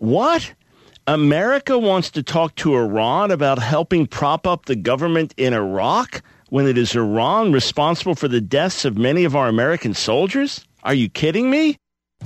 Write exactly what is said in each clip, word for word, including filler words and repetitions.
What? America wants to talk to Iran about helping prop up the government in Iraq when it is Iran responsible for the deaths of many of our American soldiers? Are you kidding me?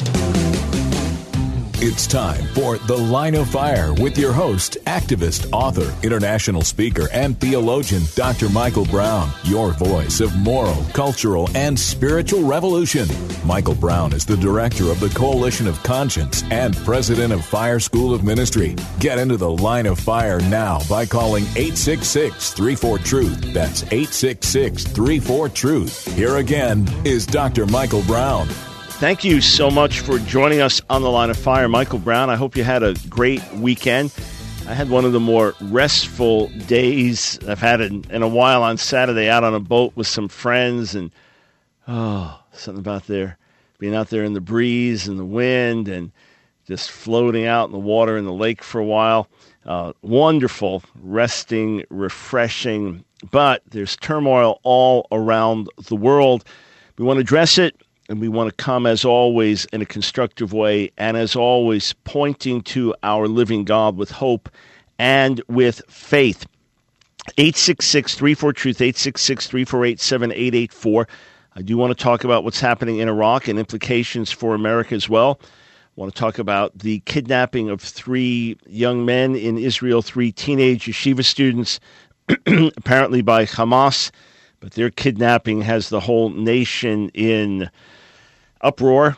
It's time for The Line of Fire with your host, activist, author, international speaker, and theologian, Doctor Michael Brown, your voice of moral, cultural, and spiritual revolution. Michael Brown is the director of the Coalition of Conscience and president of Fire School of Ministry. Get into The Line of Fire now by calling eight six six, three four, truth. That's eight six six, three four, truth. Here again is Doctor Michael Brown. Thank you so much for joining us on The Line of Fire. Michael Brown, I hope you had a great weekend. I had one of the more restful days I've had in, in a while on Saturday, out on a boat with some friends, and oh, something about there, being out there in the breeze and the wind and just floating out in the water in the lake for a while. Uh, wonderful, resting, refreshing, but there's turmoil all around the world. We want to address it. And we want to come, as always, in a constructive way, and as always, pointing to our living God with hope and with faith. eight six six, three four, truth, eight six six, three four eight, seven eight eight four. I do want to talk about what's happening in Iraq and implications for America as well. I want to talk about the kidnapping of three young men in Israel, three teenage yeshiva students, apparently by Hamas. But their kidnapping has the whole nation in uproar.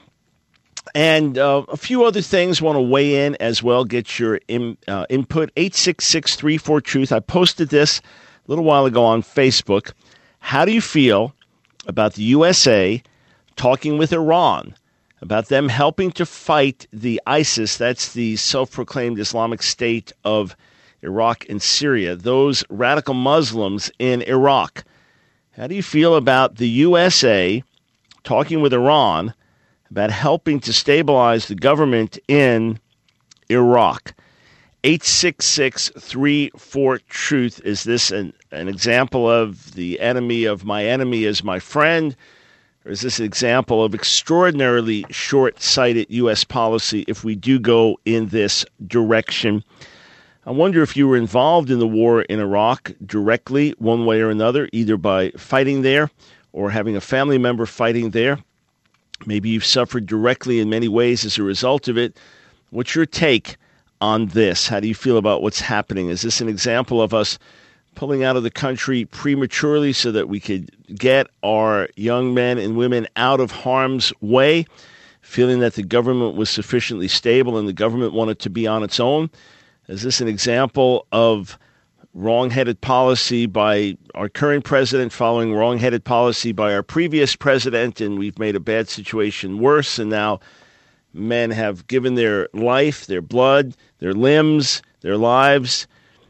And uh, a few other things. Want to weigh in as well, get your in, uh, input. eight six six, three four, truth. I posted this a little while ago on Facebook. How do you feel about the U S A talking with Iran about them helping to fight the ISIS, that's the self-proclaimed Islamic State of Iraq and Syria, those radical Muslims in Iraq? How do you feel about the U S A talking with Iran about helping to stabilize the government in Iraq? eight six six, three four, truth. Is this an, an example of the enemy of my enemy is my friend? Or is this an example of extraordinarily short-sighted U S policy if we do go in this direction? I wonder if you were involved in the war in Iraq directly, one way or another, either by fighting there or having a family member fighting there. Maybe you've suffered directly in many ways as a result of it. What's your take on this? How do you feel about what's happening? Is this an example of us pulling out of the country prematurely so that we could get our young men and women out of harm's way, feeling that the government was sufficiently stable and the government wanted to be on its own? Is this an example of wrong-headed policy by our current president following wrong-headed policy by our previous president, and we've made a bad situation worse, and now men have given their life, their blood, their limbs, their lives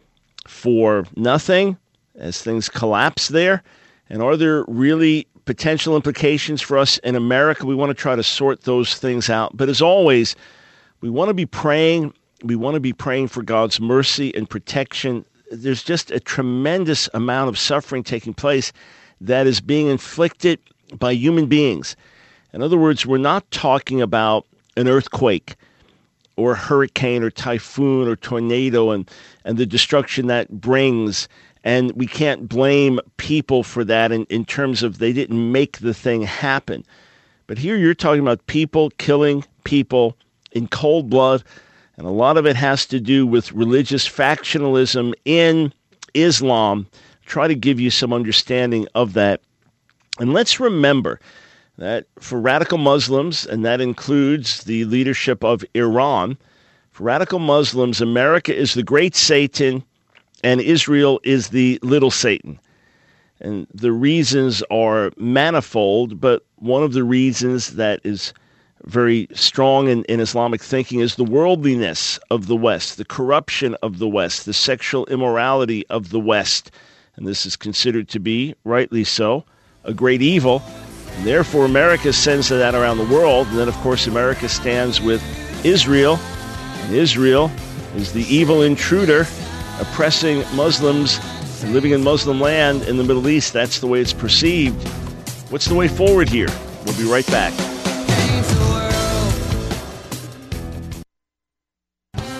for nothing as things collapse there? And are there really potential implications for us in America? We want to try to sort those things out. But as always, we want to be praying We want to be praying for God's mercy and protection. There's just a tremendous amount of suffering taking place that is being inflicted by human beings. In other words, we're not talking about an earthquake or a hurricane or typhoon or tornado and, and the destruction that brings. And we can't blame people for that in, in terms of they didn't make the thing happen. But here you're talking about people killing people in cold blood. And a lot of it has to do with religious factionalism in Islam. Try to give you some understanding of that. And let's remember that for radical Muslims, and that includes the leadership of Iran, for radical Muslims, America is the great Satan and Israel is the little Satan. And the reasons are manifold, but one of the reasons that is very strong in, in Islamic thinking is the worldliness of the West, the corruption of the West, the sexual immorality of the West. And this is considered to be, rightly so, a great evil. And therefore, America sends that around the world. And then, of course, America stands with Israel. And Israel is the evil intruder oppressing Muslims and living in Muslim land in the Middle East. That's the way it's perceived. What's the way forward here? We'll be right back.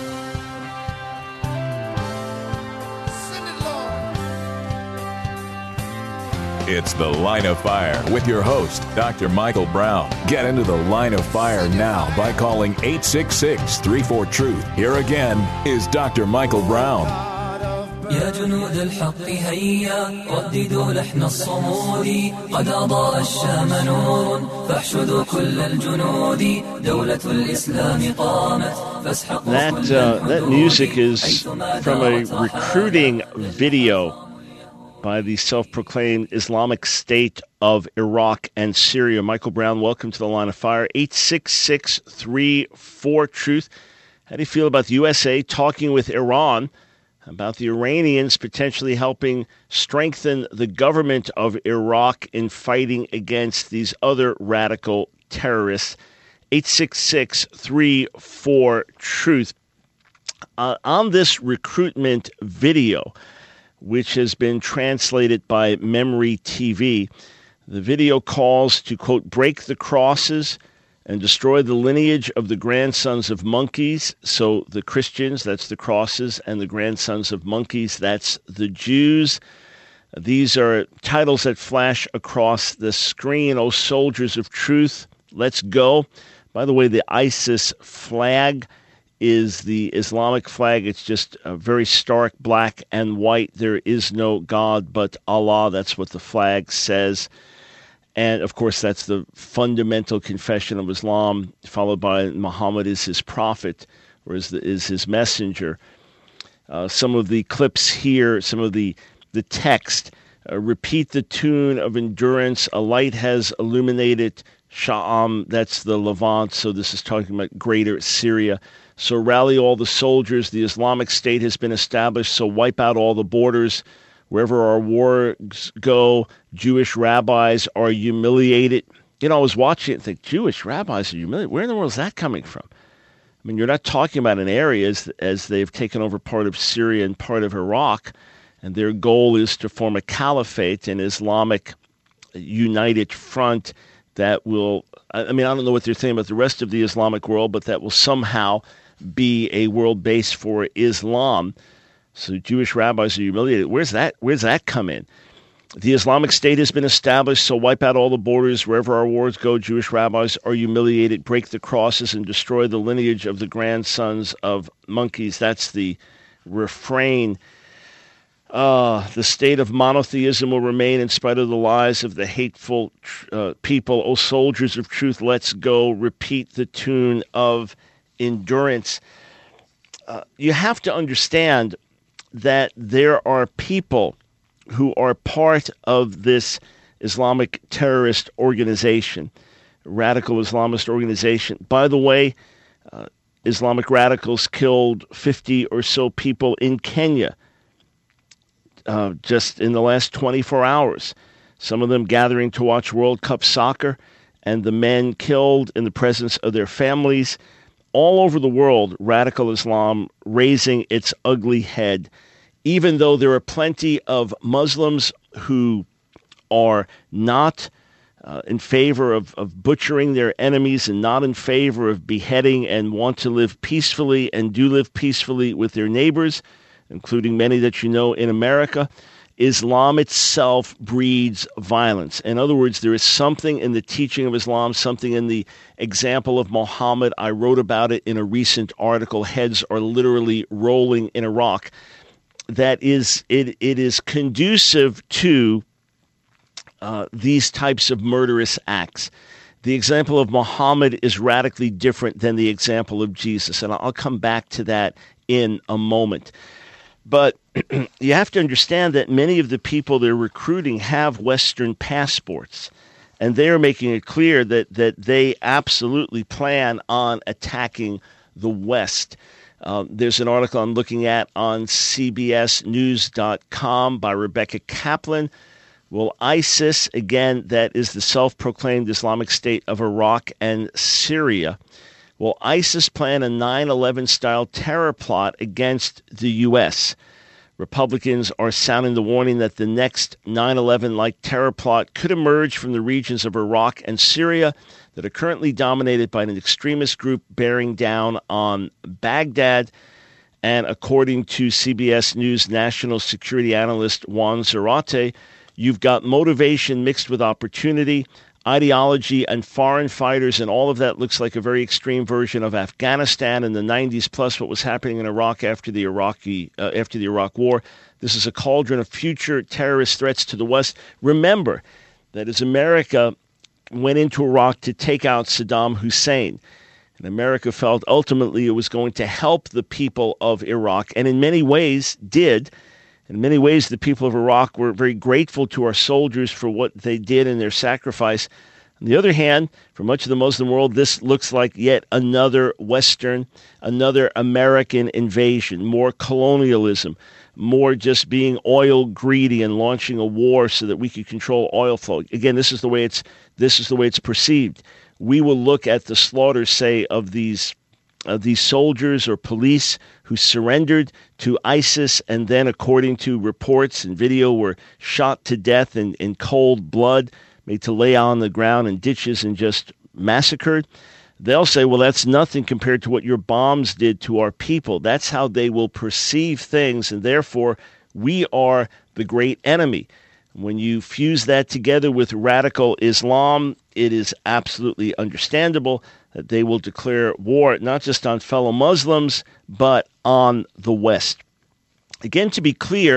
It's The Line of Fire with your host, Doctor Michael Brown. Get into the Line of Fire now by calling eight six six, three four, truth. Here again is Doctor Michael Brown. يا جنود الحق هيا رددوا لحن الصمود قد أضاء الشام نور فاحشدوا كل الجنود دولة الإسلام قامت فاسحقوا That, uh, that music is from a recruiting video by the self-proclaimed Islamic State of Iraq and Syria. Michael Brown, welcome to the Line of Fire. eight six six, three four, truth. How do you feel about the U S A talking with Iran about the Iranians potentially helping strengthen the government of Iraq in fighting against these other radical terrorists? eight six six, three four, truth. Uh, on this recruitment video, which has been translated by Memory T V, the video calls to, quote, break the crosses and destroy the lineage of the grandsons of monkeys. So the Christians, that's the crosses, and the grandsons of monkeys, that's the Jews. These are titles that flash across the screen. Oh, soldiers of truth, let's go. By the way, the ISIS flag is the Islamic flag. It's just a very stark black and white. There is no God but Allah. That's what the flag says. And, of course, that's the fundamental confession of Islam, followed by Muhammad is his prophet, or is, the, is his messenger. Uh, some of the clips here, some of the, the text, uh, repeat the tune of endurance. A light has illuminated Sha'am, that's the Levant, so this is talking about greater Syria. So rally all the soldiers. The Islamic State has been established, so wipe out all the borders. Wherever our wars go, Jewish rabbis are humiliated. You know, I was watching it and think, Jewish rabbis are humiliated? Where in the world is that coming from? I mean, you're not talking about an area as, as they've taken over part of Syria and part of Iraq, and their goal is to form a caliphate, an Islamic united front that will, I mean, I don't know what they're saying about the rest of the Islamic world, but that will somehow be a world base for Islam. So Jewish rabbis are humiliated. Where's that? Where's that come in? The Islamic State has been established, so wipe out all the borders. Wherever our wars go, Jewish rabbis are humiliated. Break the crosses and destroy the lineage of the grandsons of monkeys. That's the refrain. Uh, the state of monotheism will remain in spite of the lies of the hateful uh, people. O soldiers of truth, let's go. Repeat the tune of endurance. Uh, you have to understand that there are people who are part of this Islamic terrorist organization, radical Islamist organization. By the way, uh, Islamic radicals killed fifty or so people in Kenya uh, just in the last twenty-four hours. Some of them gathering to watch World Cup soccer, and the men killed in the presence of their families. All over the world, radical Islam raising its ugly head, even though there are plenty of Muslims who are not uh, in favor of, of butchering their enemies and not in favor of beheading and want to live peacefully and do live peacefully with their neighbors, including many that you know in America. Islam itself breeds violence. In other words, there is something in the teaching of Islam, something in the example of Muhammad. I wrote about it in a recent article. Heads are literally rolling in Iraq. That is, it, it is conducive to uh, these types of murderous acts. The example of Muhammad is radically different than the example of Jesus, and I'll come back to that in a moment. But you have to understand that many of the people they're recruiting have Western passports, and they are making it clear that, that they absolutely plan on attacking the West. Uh, there's an article I'm looking at on C B S news dot com by Rebecca Kaplan. Well, ISIS, again, that is the self-proclaimed Islamic State of Iraq and Syria. Well, ISIS planned a nine eleven style terror plot against the U S. Republicans are sounding the warning that the next nine eleven-like terror plot could emerge from the regions of Iraq and Syria that are currently dominated by an extremist group bearing down on Baghdad. And according to C B S News national security analyst Juan Zarate, You've got motivation mixed with opportunity, ideology, and foreign fighters, and all of that looks like a very extreme version of Afghanistan in the nineties, plus what was happening in Iraq after the Iraqi uh, after the Iraq War. This is a cauldron of future terrorist threats to the West. Remember that as America went into Iraq to take out Saddam Hussein, and America felt ultimately it was going to help the people of Iraq, and in many ways did. In many ways, the people of Iraq were very grateful to our soldiers for what they did and their sacrifice. On the other hand, for much of the Muslim world, this looks like yet another Western, another American invasion, more colonialism, more just being oil greedy and launching a war so that we could control oil flow. Again, this is the way it's this is the way it's perceived. We will look at the slaughter, say, of these of these soldiers or police who surrendered to ISIS and then, according to reports and video, were shot to death in, in cold blood, made to lay on the ground in ditches and just massacred. They'll say, well, that's nothing compared to what your bombs did to our people. That's how they will perceive things, and therefore we are the great enemy. When you fuse that together with radical Islam, it is absolutely understandable that they will declare war not just on fellow Muslims, but on the West. Again, to be clear,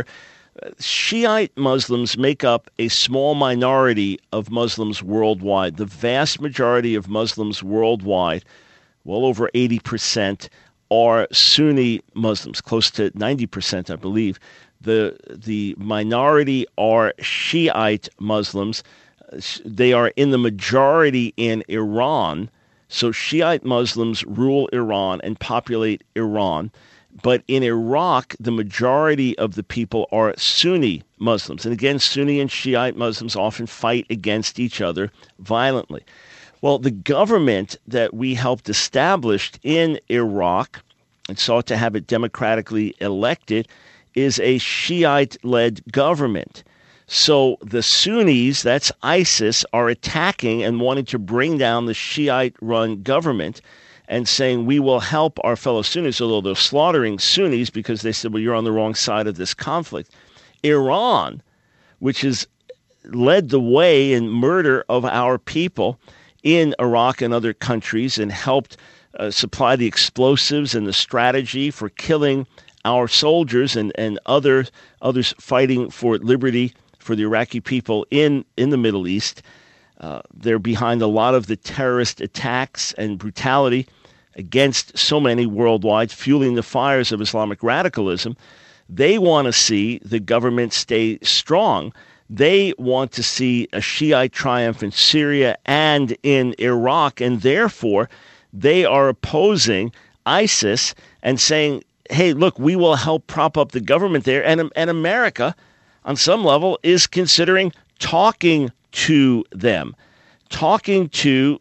Shiite Muslims make up a small minority of Muslims worldwide. The vast majority of Muslims worldwide, well over eighty percent, are Sunni Muslims, close to ninety percent, I believe. The the minority are Shiite Muslims. They are in the majority in Iran. So Shiite Muslims rule Iran and populate Iran. But in Iraq, the majority of the people are Sunni Muslims. And again, Sunni and Shiite Muslims often fight against each other violently. Well, the government that we helped establish in Iraq and sought to have it democratically elected is a Shiite-led government. So the Sunnis, that's ISIS, are attacking and wanting to bring down the Shiite-run government and saying, we will help our fellow Sunnis, although they're slaughtering Sunnis because they said, well, you're on the wrong side of this conflict. Iran, which has led the way in murder of our people in Iraq and other countries and helped uh, supply the explosives and the strategy for killing our soldiers and, and other, others fighting for liberty for the Iraqi people in, in the Middle East. Uh, they're behind a lot of the terrorist attacks and brutality against so many worldwide, fueling the fires of Islamic radicalism. They want to see the government stay strong. They want to see a Shiite triumph in Syria and in Iraq, and therefore they are opposing ISIS and saying, hey, look, we will help prop up the government there. And, and America, on some level, is considering talking to them, talking to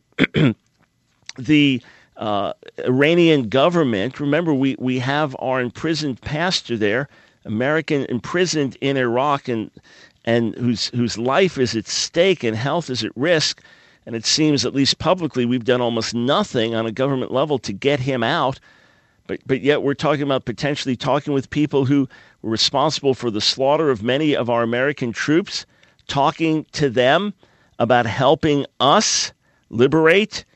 the uh, Iranian government. Remember, we, we have our imprisoned pastor there, American imprisoned in Iraq, and and whose whose life is at stake and health is at risk. And it seems, at least publicly, we've done almost nothing on a government level to get him out. But but yet we're talking about potentially talking with people who were responsible for the slaughter of many of our American troops, talking to them about helping us liberate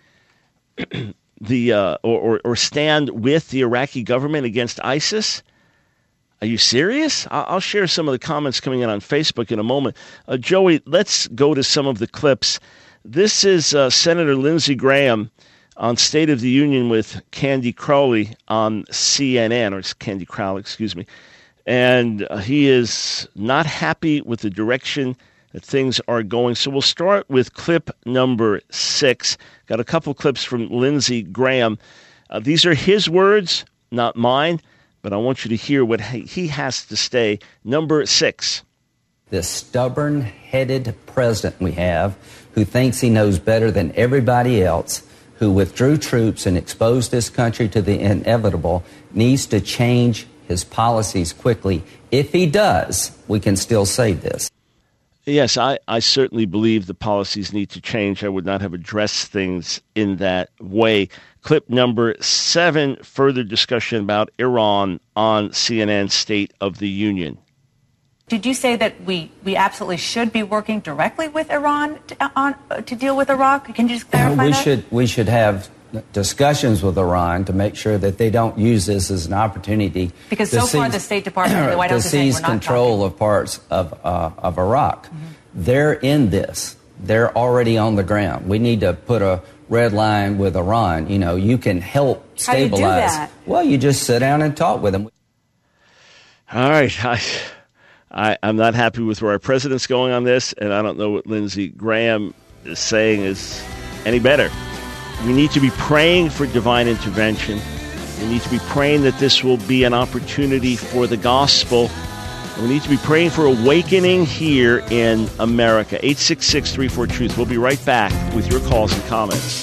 the uh, or, or or stand with the Iraqi government against ISIS. Are you serious? I'll share some of the comments coming in on Facebook in a moment. Uh, Joey, let's go to some of the clips. This is uh, Senator Lindsey Graham on State of the Union with Candy Crowley on C N N, or it's Candy Crowley, excuse me. And uh, he is not happy with the direction that things are going. So we'll start with clip number six. Got a couple clips from Lindsey Graham. Uh, these are his words, not mine, but I want you to hear what he has to say. Number six. This stubborn-headed president we have, who thinks he knows better than everybody else, who withdrew troops and exposed this country to the inevitable, needs to change his policies quickly. If he does, we can still save this. Yes, I, I certainly believe the policies need to change. I would not have addressed things in that way. Clip number seven, further discussion about Iran on C N N State of the Union. Did you say that we, we absolutely should be working directly with Iran to, on, to deal with Iraq? Can you just clarify we that? Should, we should have discussions with Iran to make sure that they don't use this as an opportunity because so seize, far the State Department and the White House to is saying seize we're not control talking. of parts of, uh, of Iraq. Mm-hmm. They're in this. They're already on the ground. We need to put a red line with Iran. You know, you can help stabilize. How do you do that? Well, you just sit down and talk with them. All right. I, I, I'm not happy with where our president's going on this, and I don't know what Lindsey Graham is saying is any better. We need to be praying for divine intervention. We need to be praying that this will be an opportunity for the gospel. And we need to be praying for awakening here in America. eight six six, three four, truth. We'll be right back with your calls and comments.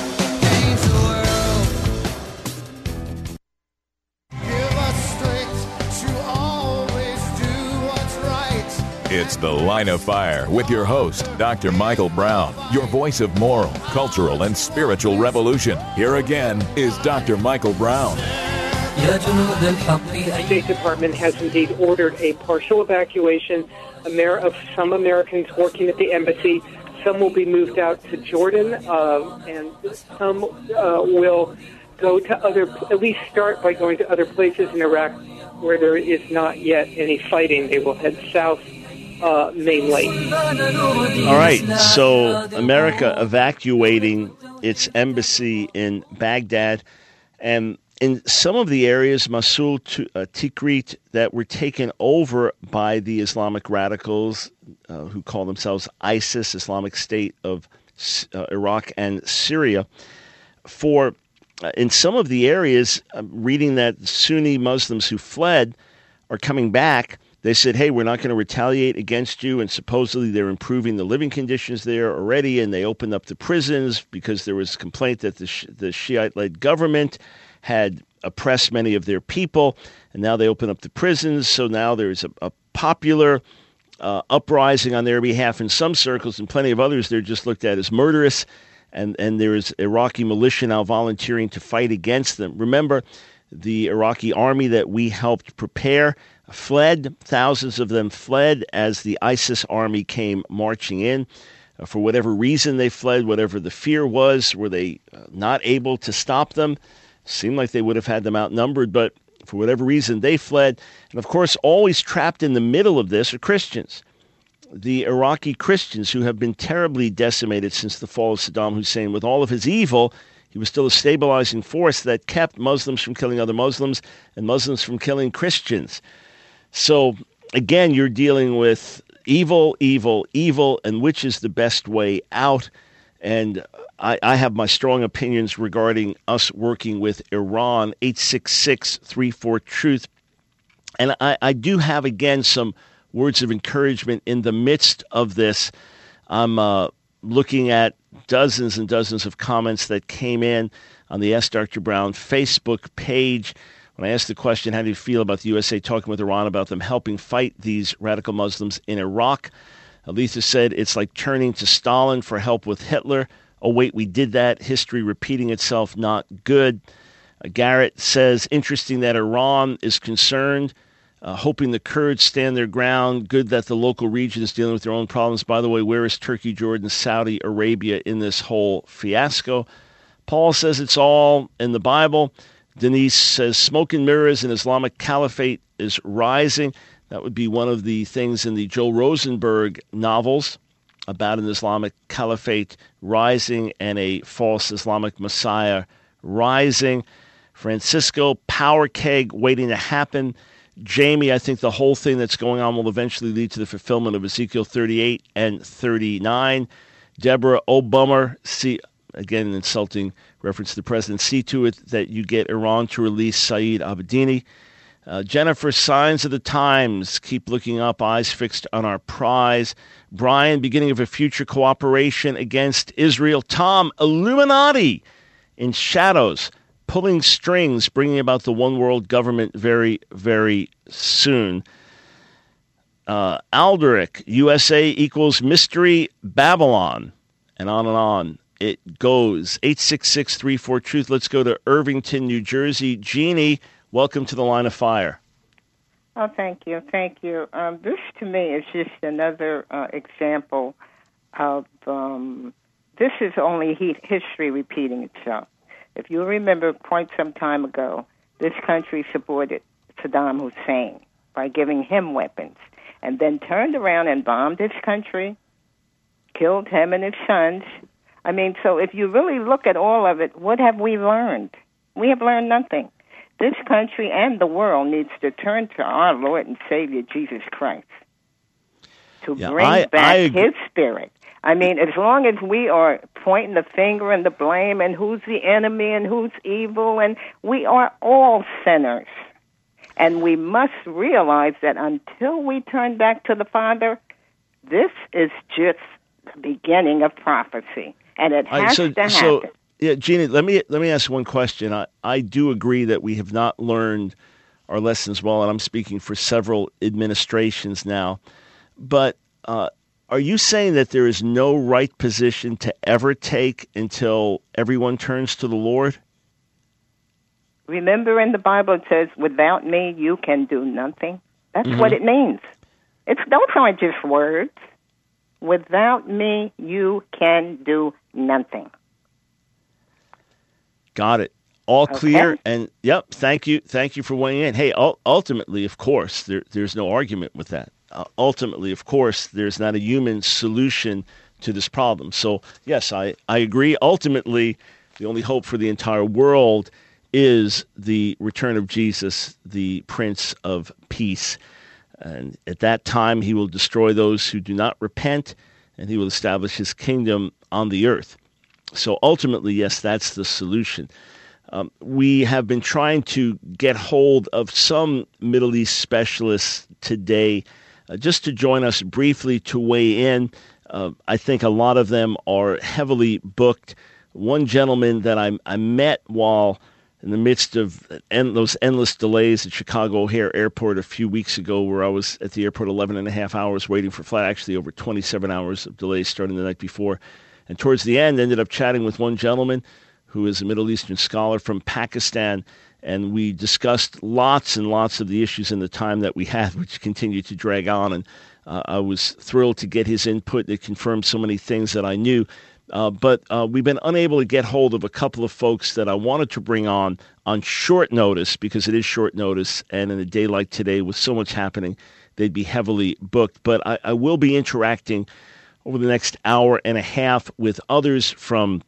It's The Line of Fire with your host, Doctor Michael Brown, your voice of moral, cultural, and spiritual revolution. Here again is Doctor Michael Brown. The State Department has indeed ordered a partial evacuation of some Americans working at the embassy. Some will be moved out to Jordan, uh, and some uh, will go to other, at least start by going to other places in Iraq where there is not yet any fighting. They will head south. Uh, mainly. All right, so America evacuating its embassy in Baghdad, and in some of the areas, Mosul, uh, Tikrit, that were taken over by the Islamic radicals uh, who call themselves ISIS, Islamic State of uh, Iraq and Syria. For uh, in some of the areas, I'm reading that Sunni Muslims who fled are coming back. They said, hey, we're not going to retaliate against you, and supposedly they're improving the living conditions there already, and they opened up the prisons because there was complaint that the, the Shiite-led government had oppressed many of their people, and now they open up the prisons, so now there's a, a popular uh, uprising on their behalf in some circles, and plenty of others they're just looked at as murderous, and, and there is Iraqi militia now volunteering to fight against them. Remember, the Iraqi army that we helped prepare fled. Thousands of them fled as the ISIS army came marching in. Uh, for whatever reason they fled, whatever the fear was, were they uh, not able to stop them? Seemed like they would have had them outnumbered, but for whatever reason they fled. And of course, always trapped in the middle of this are Christians. The Iraqi Christians who have been terribly decimated since the fall of Saddam Hussein. With all of his evil, he was still a stabilizing force that kept Muslims from killing other Muslims and Muslims from killing Christians. So, again, you're dealing with evil, evil, evil, and which is the best way out. And I, I have my strong opinions regarding us working with Iran. eight six six, three four, truth. And I, I do have, again, some words of encouragement in the midst of this. I'm uh, looking at dozens and dozens of comments that came in on the Ask Doctor Brown Facebook page. When I asked the question, how do you feel about the U S A talking with Iran about them helping fight these radical Muslims in Iraq? Aletha said, it's like turning to Stalin for help with Hitler. Oh, wait, we did that. History repeating itself, not good. Uh, Garrett says, interesting that Iran is concerned, uh, hoping the Kurds stand their ground. Good that the local region is dealing with their own problems. By the way, where is Turkey, Jordan, Saudi Arabia in this whole fiasco? Paul says it's all in the Bible. Denise says, smoke and mirrors and Islamic Caliphate is rising. That would be one of the things in the Joel Rosenberg novels about an Islamic Caliphate rising and a false Islamic Messiah rising. Francisco, power keg waiting to happen. Jamie, I think the whole thing that's going on will eventually lead to the fulfillment of Ezekiel thirty-eight and thirty-nine. Deborah, oh bummer. See, again, an insulting reference to the president. See to it that you get Iran to release Saeed Abedini. Uh, Jennifer, signs of the times. Keep looking up, eyes fixed on our prize. Brian, beginning of a future cooperation against Israel. Tom, Illuminati in shadows, pulling strings, bringing about the one world government very, very soon. Uh, Alderic, U S A equals Mystery Babylon, and on and on it goes. eight six six, three four, truth. Let's go to Irvington, New Jersey. Jeannie, welcome to the Line of Fire. Oh, thank you, thank you. Um, this, to me, is just another uh, example of, um, this is only he- history repeating itself. If you remember quite some time ago, this country supported Saddam Hussein by giving him weapons, and then turned around and bombed his country, killed him and his sons. I mean, so if you really look at all of it, what have we learned? We have learned nothing. This country and the world needs to turn to our Lord and Savior, Jesus Christ, to yeah, bring I, back I His Spirit. I mean, as long as we are pointing the finger and the blame and who's the enemy and who's evil, and we are all sinners. And we must realize that until we turn back to the Father, this is just the beginning of prophecy, and it has right, so, to happen. So, yeah, Jeannie, let me let me ask one question. I, I do agree that we have not learned our lessons well, and I'm speaking for several administrations now. But uh, are you saying that there is no right position to ever take until everyone turns to the Lord? Remember in the Bible it says, without me you can do nothing. That's mm-hmm. what it means. It's those aren't just words. Without me you can do nothing. Got it. All okay. clear. And, yep, thank you. Thank you for weighing in. Hey, ultimately, of course, there, there's no argument with that. Uh, ultimately, of course, there's not a human solution to this problem. So, yes, I, I agree. Ultimately, the only hope for the entire world is the return of Jesus, the Prince of Peace. And at that time, he will destroy those who do not repent, and he will establish his kingdom on the earth. So ultimately, yes, that's the solution. Um, we have been trying to get hold of some Middle East specialists today uh, just to join us briefly to weigh in. Uh, I think a lot of them are heavily booked. One gentleman that I, I met while in the midst of en- those endless delays at Chicago O'Hare Airport a few weeks ago, where I was at the airport eleven and a half hours waiting for flight, actually over twenty-seven hours of delays starting the night before. And towards the end, ended up chatting with one gentleman who is a Middle Eastern scholar from Pakistan, and we discussed lots and lots of the issues in the time that we had, which continued to drag on. And uh, I was thrilled to get his input. It confirmed so many things that I knew. Uh, but uh, we've been unable to get hold of a couple of folks that I wanted to bring on on short notice, because it is short notice, and in a day like today with so much happening, they'd be heavily booked. But I, I will be interacting over the next hour and a half with others from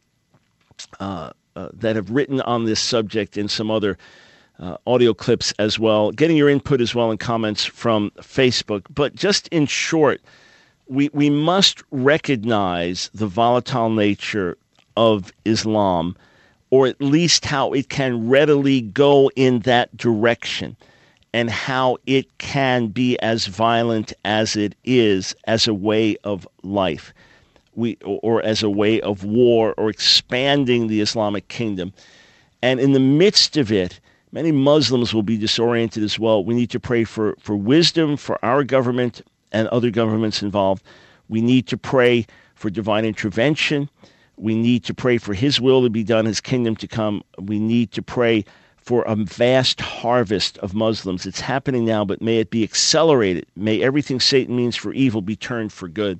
uh, uh, that have written on this subject and some other uh, audio clips as well, getting your input as well and comments from Facebook. But just in short, we, we must recognize the volatile nature of Islam, or at least how it can readily go in that direction, and how it can be as violent as it is as a way of life, we or as a way of war, or expanding the Islamic kingdom. And in the midst of it, many Muslims will be disoriented as well. We need to pray for, for wisdom for our government and other governments involved. We need to pray for divine intervention. We need to pray for his will to be done, his kingdom to come. We need to pray for a vast harvest of Muslims. It's happening now, but may it be accelerated. May everything Satan means for evil be turned for good.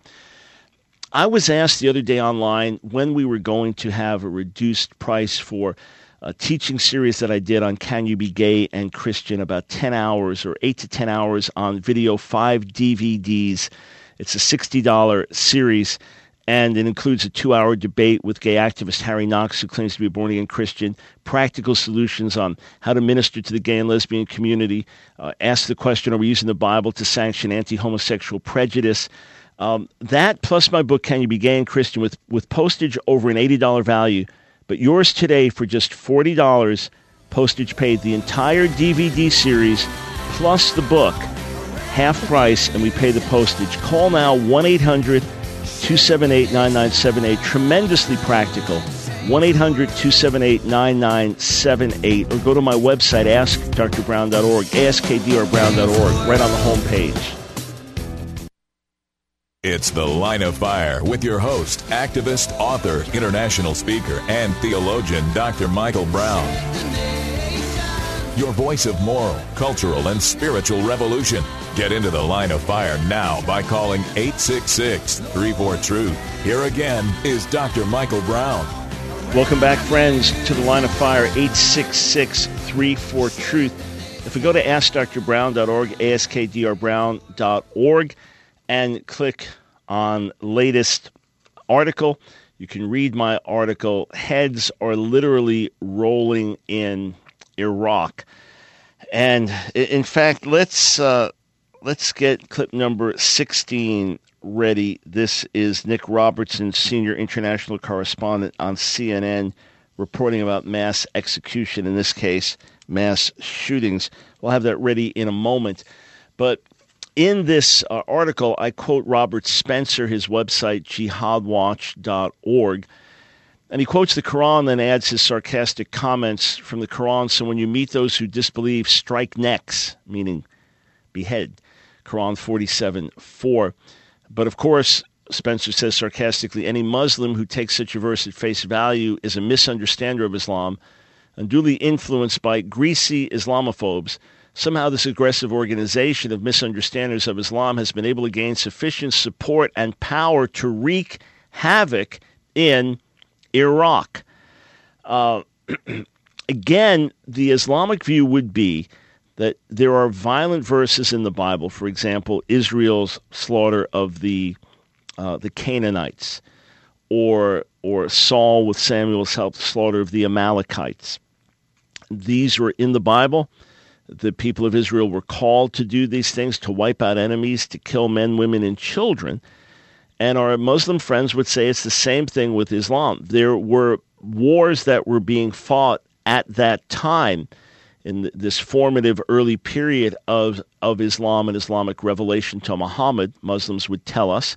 I was asked the other day online when we were going to have a reduced price for a teaching series that I did on Can You Be Gay and Christian, about ten hours or eight to ten hours on video, five D V Ds. It's a sixty dollars series, and it includes a two-hour debate with gay activist Harry Knox, who claims to be a born-again Christian, practical solutions on how to minister to the gay and lesbian community, uh, ask the question, are we using the Bible to sanction anti-homosexual prejudice? Um, that, plus my book, Can You Be Gay and Christian, with, with postage over an eighty dollars value, but yours today for just forty dollars, postage paid, the entire D V D series, plus the book, half price, and we pay the postage. Call now, one eight hundred two seven eight nine nine seven eight. Tremendously practical. one eight hundred two seven eight nine nine seven eight. Or go to my website, ask d r brown dot org, ask d r brown dot org, right on the home page. It's The Line of Fire with your host, activist, author, international speaker, and theologian, Doctor Michael Brown. your voice of moral, cultural, and spiritual revolution. Get into the Line of Fire now by calling eight six six, three four, truth. Here again is Doctor Michael Brown. Welcome back, friends, to the Line of Fire, eight six six, three four, truth. If we go to ask dr brown dot org, ask dr brown dot org, and click on latest article, you can read my article. Heads are literally rolling in Iraq. And in fact, let's uh, let's get clip number sixteen ready. This is Nick Robertson, senior international correspondent on C N N, reporting about mass execution, in this case, mass shootings. We'll have that ready in a moment. But in this uh, article, I quote Robert Spencer, his website, jihad watch dot org. And he quotes the Quran, then adds his sarcastic comments from the Quran. So when you meet those who disbelieve, strike necks, meaning behead. Quran forty-seven four. But of course, Spencer says sarcastically, any Muslim who takes such a verse at face value is a misunderstander of Islam, unduly influenced by greasy Islamophobes. Somehow this aggressive organization of misunderstanders of Islam has been able to gain sufficient support and power to wreak havoc in Iraq. Uh, again, the Islamic view would be that there are violent verses in the Bible, for example, Israel's slaughter of the uh, the Canaanites, or or Saul with Samuel's help, slaughter of the Amalekites. These were in the Bible. The people of Israel were called to do these things, to wipe out enemies, to kill men, women, and children. And our Muslim friends would say it's the same thing with Islam. There were wars that were being fought at that time in this formative early period of, of Islam and Islamic revelation to Muhammad, Muslims would tell us.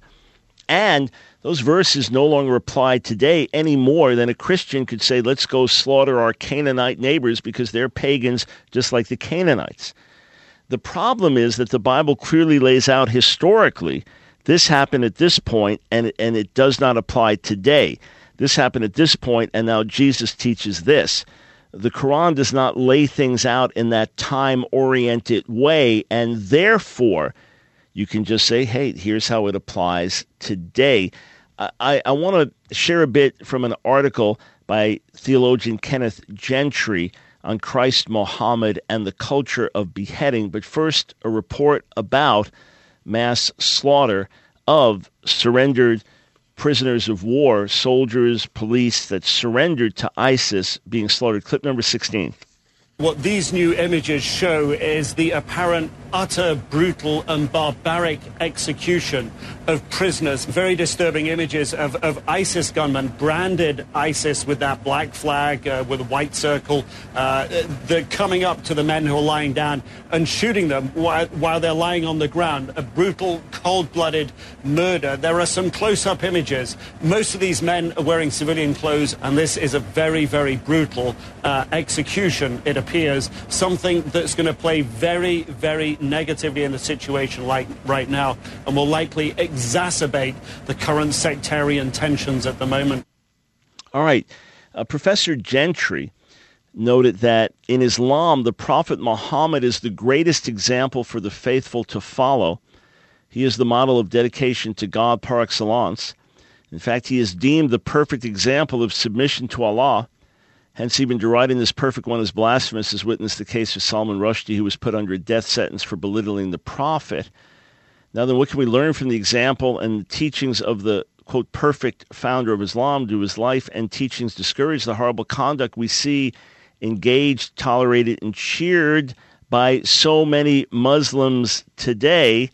And those verses no longer apply today any more than a Christian could say, let's go slaughter our Canaanite neighbors because they're pagans just like the Canaanites. The problem is that the Bible clearly lays out historically this happened at this point, and, and it does not apply today. This happened at this point, and now Jesus teaches this. The Quran does not lay things out in that time-oriented way, and therefore you can just say, hey, here's how it applies today. I, I want to share a bit from an article by theologian Kenneth Gentry on Christ Muhammad and the culture of beheading. But first, a report about mass slaughter of surrendered prisoners of war, soldiers, police that surrendered to ISIS being slaughtered. Clip number sixteen. What these new images show is the apparent utter, brutal and barbaric execution of prisoners. Very disturbing images of, of ISIS gunmen, branded ISIS with that black flag uh, with a white circle. Uh, they're coming up to the men who are lying down and shooting them while, while they're lying on the ground. A brutal, cold-blooded murder. There are some close-up images. Most of these men are wearing civilian clothes, and this is a very, very brutal uh, execution, it appears. Something that's going to play very, very negatively in the situation like right now, and will likely exacerbate the current sectarian tensions at the moment. All right. Uh, Professor Gentry noted that in Islam, the Prophet Muhammad is the greatest example for the faithful to follow. He is the model of dedication to God par excellence. In fact, he is deemed the perfect example of submission to Allah. Hence, even deriding this perfect one as blasphemous, as witnessed the case of Salman Rushdie, who was put under a death sentence for belittling the Prophet. Now then, what can we learn from the example and the teachings of the, quote, perfect founder of Islam? Do his life and teachings discourage the horrible conduct we see engaged, tolerated, and cheered by so many Muslims today?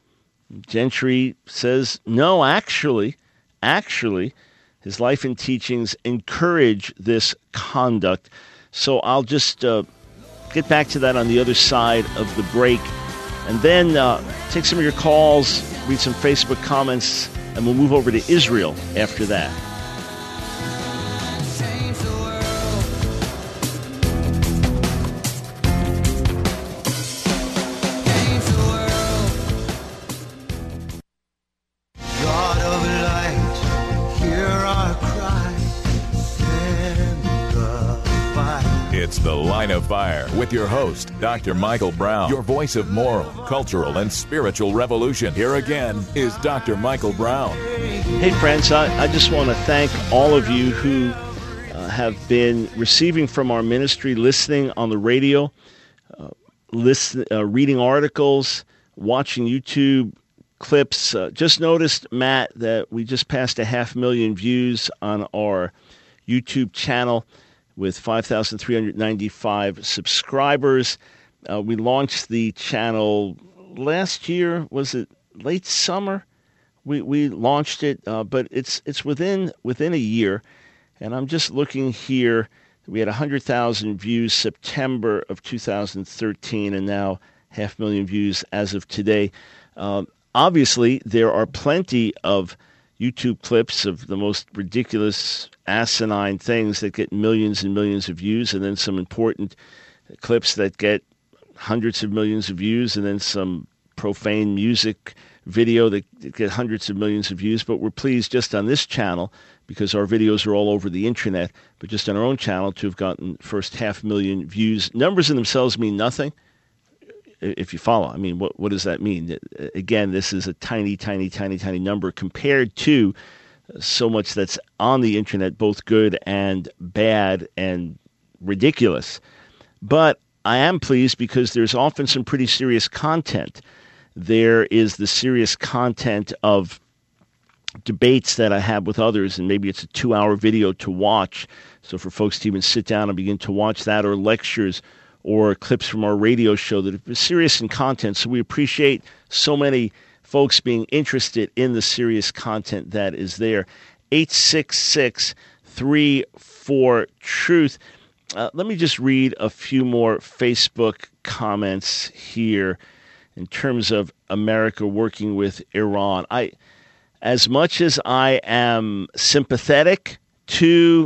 Gentry says, no, actually, actually, his life and teachings encourage this conduct. So I'll just uh, get back to that on the other side of the break. And then uh, take some of your calls, read some Facebook comments, and we'll move over to Israel after that. It's the Line of Fire with your host, Doctor Michael Brown, your voice of moral, cultural, and spiritual revolution. Here again is Doctor Michael Brown. Hey, friends, I, I just want to thank all of you who uh, have been receiving from our ministry, listening on the radio, uh, listen, uh, reading articles, watching YouTube clips. Uh, just noticed, Matt, that we just passed a half million views on our YouTube channel with five thousand three hundred ninety-five subscribers. Uh, we launched the channel last year. Was it late summer? We we launched it, uh, but it's it's within within a year. And I'm just looking here. We had one hundred thousand views September of two thousand thirteen, and now half million views as of today. Uh, obviously, there are plenty of YouTube clips of the most ridiculous, asinine things that get millions and millions of views, and then some important clips that get hundreds of millions of views, and then some profane music video that get hundreds of millions of views. But we're pleased just on this channel, because our videos are all over the internet, but just on our own channel to have gotten first half million views. Numbers in themselves mean nothing, if you follow. I mean, what what does that mean? Again, this is a tiny, tiny, tiny, tiny number compared to so much that's on the internet, both good and bad and ridiculous. But I am pleased because there's often some pretty serious content. There is the serious content of debates that I have with others, and maybe it's a two-hour video to watch. So for folks to even sit down and begin to watch that, or lectures, or clips from our radio show that are serious in content. So we appreciate so many folks being interested in the serious content that is there. eight six six, three four, truth. Uh, let me just read a few more Facebook comments here in terms of America working with Iran. I, as much as I am sympathetic to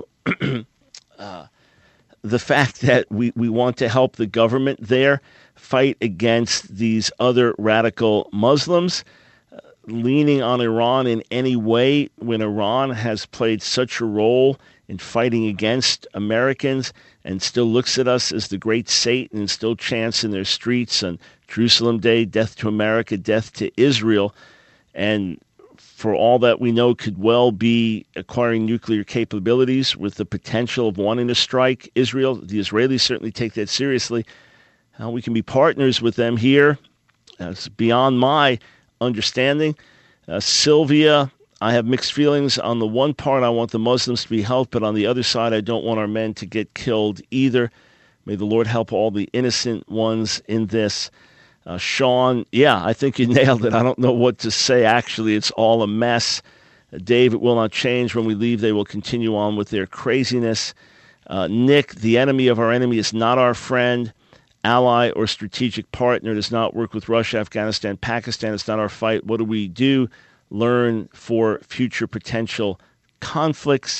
uh, the fact that we, we want to help the government there fight against these other radical Muslims, uh, leaning on Iran in any way when Iran has played such a role in fighting against Americans and still looks at us as the great Satan and still chants in their streets on Jerusalem Day, death to America, death to Israel, and for all that we know, could well be acquiring nuclear capabilities with the potential of wanting to strike Israel. The Israelis certainly take that seriously. How we can be partners with them here, that's beyond my understanding. Uh, Sylvia, I have mixed feelings. On the one part, I want the Muslims to be helped, but on the other side, I don't want our men to get killed either. May the Lord help all the innocent ones in this. Uh, Sean, yeah, I think you nailed it. I don't know what to say. Actually, it's all a mess. Uh, Dave, it will not change. When we leave, they will continue on with their craziness. Uh, Nick, the enemy of our enemy is not our friend, ally, or strategic partner. It does not work with Russia, Afghanistan, Pakistan. It's not our fight. What do we do? Learn for future potential conflicts.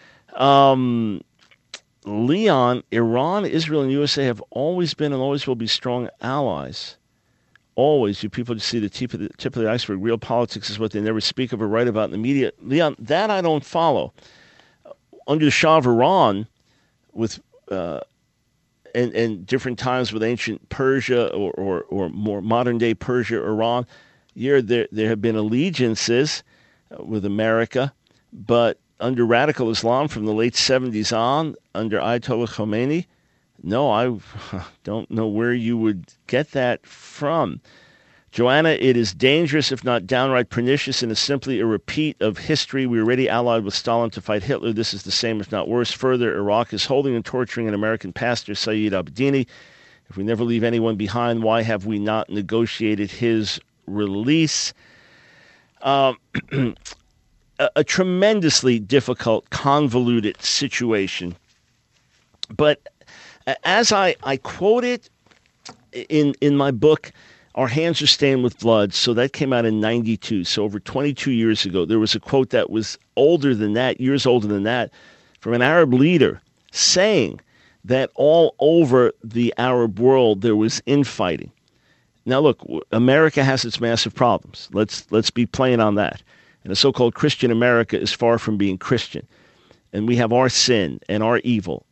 Um, Leon, Iran, Israel, and U S A have always been and always will be strong allies. Always. You people just see the tip of the, tip of the iceberg. Real politics is what they never speak of or write about in the media. Leon, that I don't follow. Under the Shah of Iran, with uh, and, and different times with ancient Persia or, or, or more modern-day Persia, Iran, yeah, there, there have been allegiances with America, but under radical Islam from the late seventies on, under Ayatollah Khomeini, no, I don't know where you would get that from. Joanna, it is dangerous, if not downright pernicious, and is simply a repeat of history. We were already allied with Stalin to fight Hitler. This is the same, if not worse. Further, Iraq is holding and torturing an American pastor, Saeed Abedini. If we never leave anyone behind, why have we not negotiated his release? Um, a, a tremendously difficult, convoluted situation. But as I, I quote it in, in my book, Our Hands Are Stained with Blood, so that came out in ninety-two, so over twenty-two years ago. There was a quote that was older than that, years older than that, from an Arab leader saying that all over the Arab world there was infighting. Now look, America has its massive problems. Let's let's be plain on that. And a so-called Christian America is far from being Christian. And we have our sin and our evil.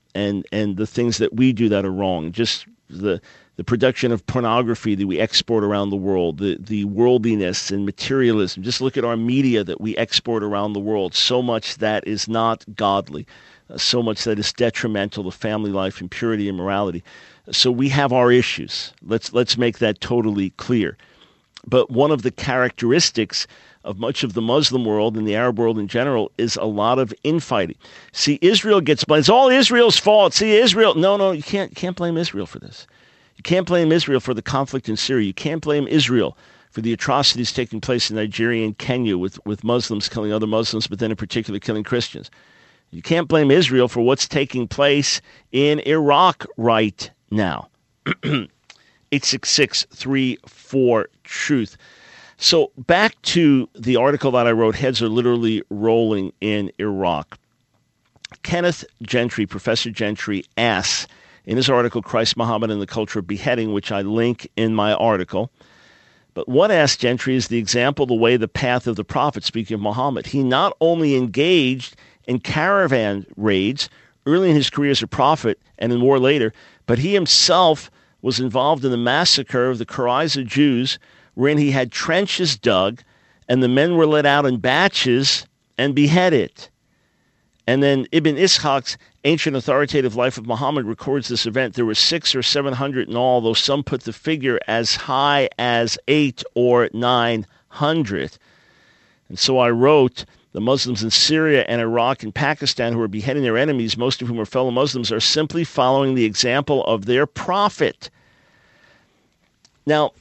and and the things that we do that are wrong. Just the the production of pornography that we export around the world, the, the worldliness and materialism. Just look at our media that we export around the world. So much that is not godly, uh, so much that is detrimental to family life and purity and morality. So we have our issues. Let's let's make that totally clear. But one of the characteristics of much of the Muslim world and the Arab world in general is a lot of infighting. See, Israel gets blamed. It's all Israel's fault. See, Israel. No, no, you can't can't blame Israel for this. You can't blame Israel for the conflict in Syria. You can't blame Israel for the atrocities taking place in Nigeria and Kenya with, with Muslims killing other Muslims, but then in particular killing Christians. You can't blame Israel for what's taking place in Iraq right now. eight six six, three four, truth. So back to the article that I wrote, Heads Are Literally Rolling in Iraq. Kenneth Gentry, Professor Gentry, asks, in his article, Christ, Muhammad, and the Culture of Beheading, which I link in my article. But what asked Gentry is the example, the way, the path of the prophet, speaking of Muhammad. He not only engaged in caravan raids early in his career as a prophet and in war later, but he himself was involved in the massacre of the Qurayza Jews, wherein he had trenches dug, and the men were let out in batches and beheaded. And then Ibn Ishaq's Ancient Authoritative Life of Muhammad records this event. There were six or seven hundred in all, though some put the figure as high as eight or nine hundred. And so I wrote, the Muslims in Syria and Iraq and Pakistan who are beheading their enemies, most of whom are fellow Muslims, are simply following the example of their prophet. Now,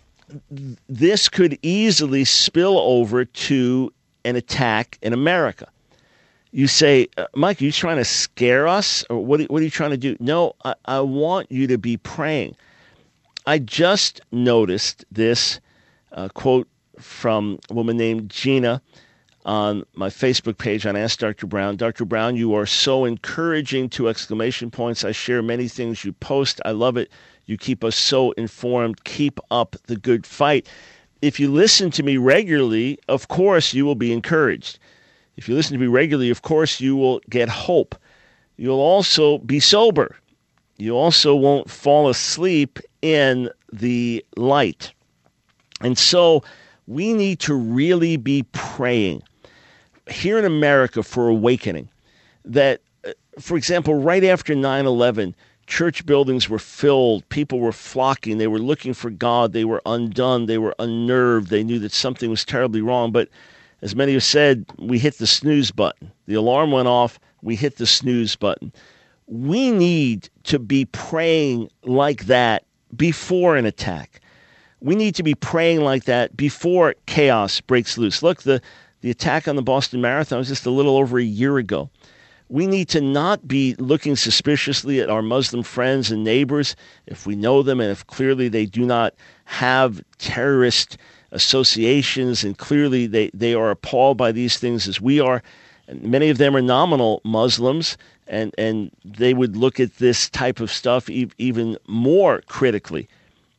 this could easily spill over to an attack in America. You say, Mike, are you trying to scare us? Or what, what are you trying to do? No, I, I want you to be praying. I just noticed this uh, quote from a woman named Gina on my Facebook page on Ask Doctor Brown. Doctor Brown, you are so encouraging, two exclamation points. I share many things you post. I love it. You keep us so informed. Keep up the good fight. If you listen to me regularly, of course, you will be encouraged. If you listen to me regularly, of course, you will get hope. You'll also be sober. You also won't fall asleep in the light. And so we need to really be praying here in America for awakening. That, for example, right after nine eleven, church buildings were filled. People were flocking. They were looking for God. They were undone. They were unnerved. They knew that something was terribly wrong. But as many have said, we hit the snooze button. The alarm went off. We hit the snooze button. We need to be praying like that before an attack. We need to be praying like that before chaos breaks loose. Look, the, the attack on the Boston Marathon was just a little over a year ago. We need to not be looking suspiciously at our Muslim friends and neighbors if we know them and if clearly they do not have terrorist associations and clearly they, they are appalled by these things as we are. And many of them are nominal Muslims, and, and they would look at this type of stuff e- even more critically.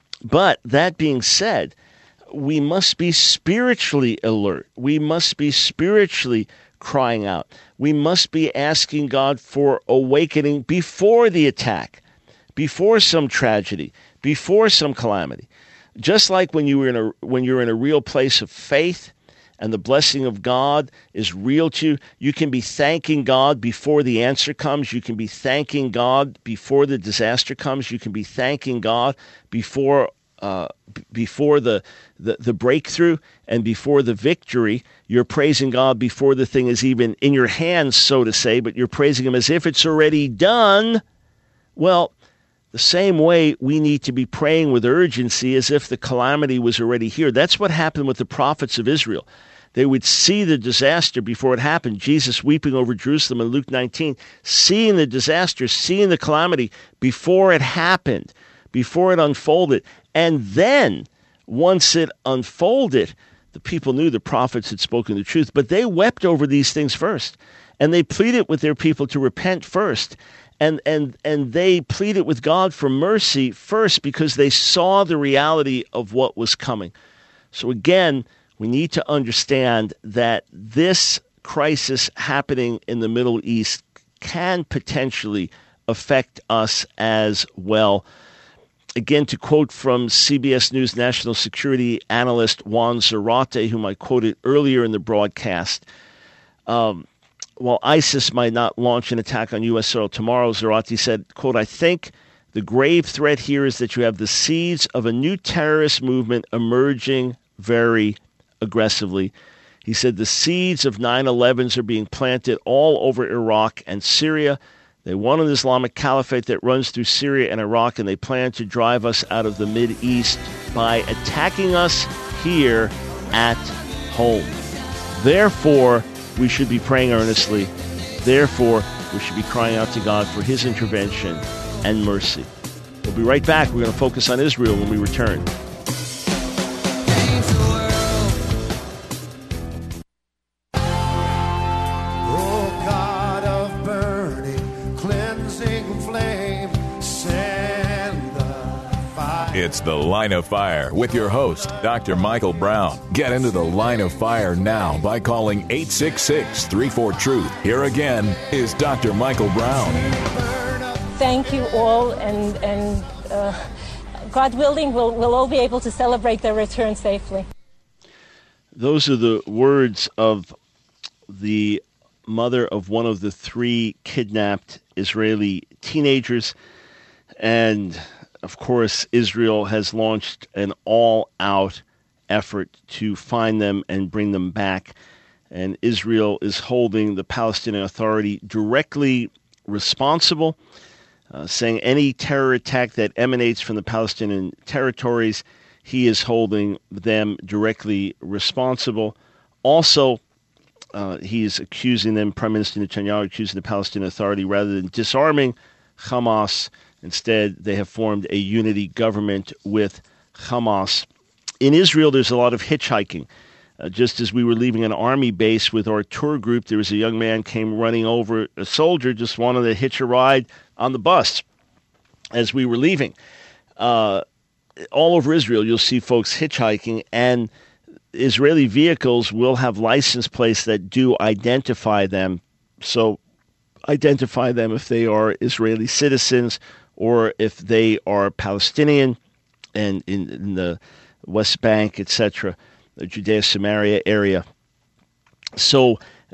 But that being said, we must be spiritually alert. We must be spiritually crying out. We must be asking God for awakening before the attack, before some tragedy, before some calamity. Just like when you were in a when you're in a real place of faith and the blessing of God is real to you, you can be thanking God before the answer comes. You can be thanking God before the disaster comes. You can be thanking God before uh, b- before the, the the breakthrough and before the victory. You're praising God before the thing is even in your hands, so to say, but you're praising Him as if it's already done. Well, the same way we need to be praying with urgency as if the calamity was already here. That's what happened with the prophets of Israel. They would see the disaster before it happened. Jesus weeping over Jerusalem in Luke nineteen, seeing the disaster, seeing the calamity before it happened, before it unfolded. And then, once it unfolded, the people knew the prophets had spoken the truth. But they wept over these things first. And they pleaded with their people to repent first. And and and they pleaded with God for mercy first because they saw the reality of what was coming. So again, we need to understand that this crisis happening in the Middle East can potentially affect us as well. Again, to quote from C B S News national security analyst Juan Zarate, whom I quoted earlier in the broadcast, um, while ISIS might not launch an attack on U S soil tomorrow, Zarate said, quote, I think the grave threat here is that you have the seeds of a new terrorist movement emerging very aggressively. He said the seeds of nine elevens are being planted all over Iraq and Syria. They want an Islamic caliphate that runs through Syria and Iraq, and they plan to drive us out of the Mideast by attacking us here at home. Therefore, we should be praying earnestly. Therefore, we should be crying out to God for his intervention and mercy. We'll be right back. We're going to focus on Israel when we return. It's The Line of Fire with your host, Doctor Michael Brown. Get into The Line of Fire now by calling eight six six, three four, truth. Here again is Doctor Michael Brown. Thank you all, and, and uh, God willing, we'll, we'll all be able to celebrate their return safely. Those are the words of the mother of one of the three kidnapped Israeli teenagers, and of course, Israel has launched an all-out effort to find them and bring them back. And Israel is holding the Palestinian Authority directly responsible, uh, saying any terror attack that emanates from the Palestinian territories, he is holding them directly responsible. Also, uh, he is accusing them, Prime Minister Netanyahu accusing the Palestinian Authority, rather than disarming Hamas, instead, they have formed a unity government with Hamas. In Israel, there's a lot of hitchhiking. Uh, just as we were leaving an army base with our tour group, there was a young man came running over. A soldier just wanted to hitch a ride on the bus as we were leaving. Uh, all over Israel, you'll see folks hitchhiking, and Israeli vehicles will have license plates that do identify them. So identify them if they are Israeli citizens or if they are Palestinian and in, in the West Bank, et cetera, the Judea-Samaria area. So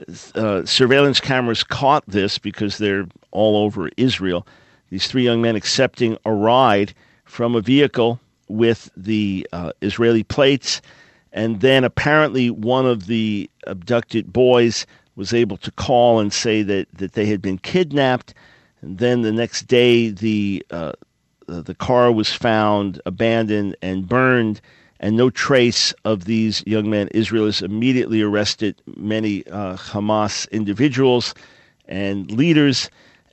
uh, surveillance cameras caught this because they're all over Israel. These three young men accepting a ride from a vehicle with the uh, Israeli plates, and then apparently one of the abducted boys was able to call and say that, that they had been kidnapped. And then the next day, the uh, the car was found abandoned and burned, and no trace of these young men. Israel has immediately arrested many uh, Hamas individuals and leaders,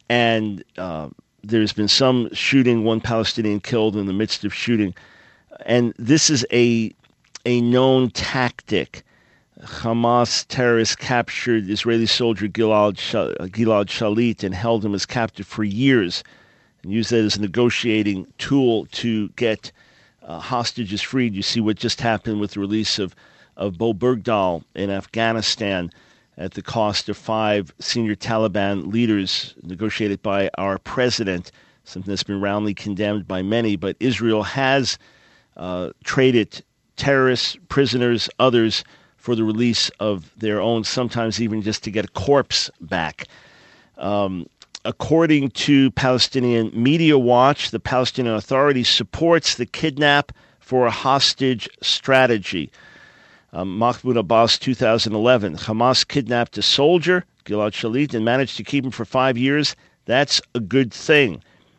and uh, there's been some shooting, one Palestinian killed in the midst of shooting. And this is a a known tactic. Hamas terrorists captured Israeli soldier Gilad, Gilad Shalit and held him as captive for years and used that as a negotiating tool to get uh, hostages freed. You see what just happened with the release of, of Bo Bergdahl in Afghanistan at the cost of five senior Taliban leaders, negotiated by our president, something that's been roundly condemned by many. But Israel has uh, traded terrorists, prisoners, others, for the release of their own, sometimes even just to get a corpse back. Um, according to Palestinian Media Watch, the Palestinian Authority supports the kidnap for a hostage strategy. Um, Mahmoud Abbas, two thousand eleven, Hamas kidnapped a soldier, Gilad Shalit, and managed to keep him for five years. That's a good thing.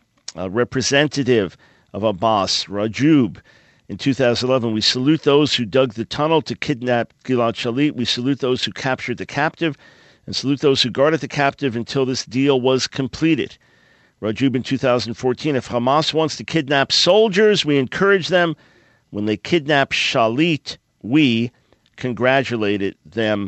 A representative of Abbas, Rajub, in two thousand eleven, we salute those who dug the tunnel to kidnap Gilad Shalit. We salute those who captured the captive and salute those who guarded the captive until this deal was completed. Rajub in two thousand fourteen, if Hamas wants to kidnap soldiers, we encourage them. When they kidnap Shalit, we congratulated them.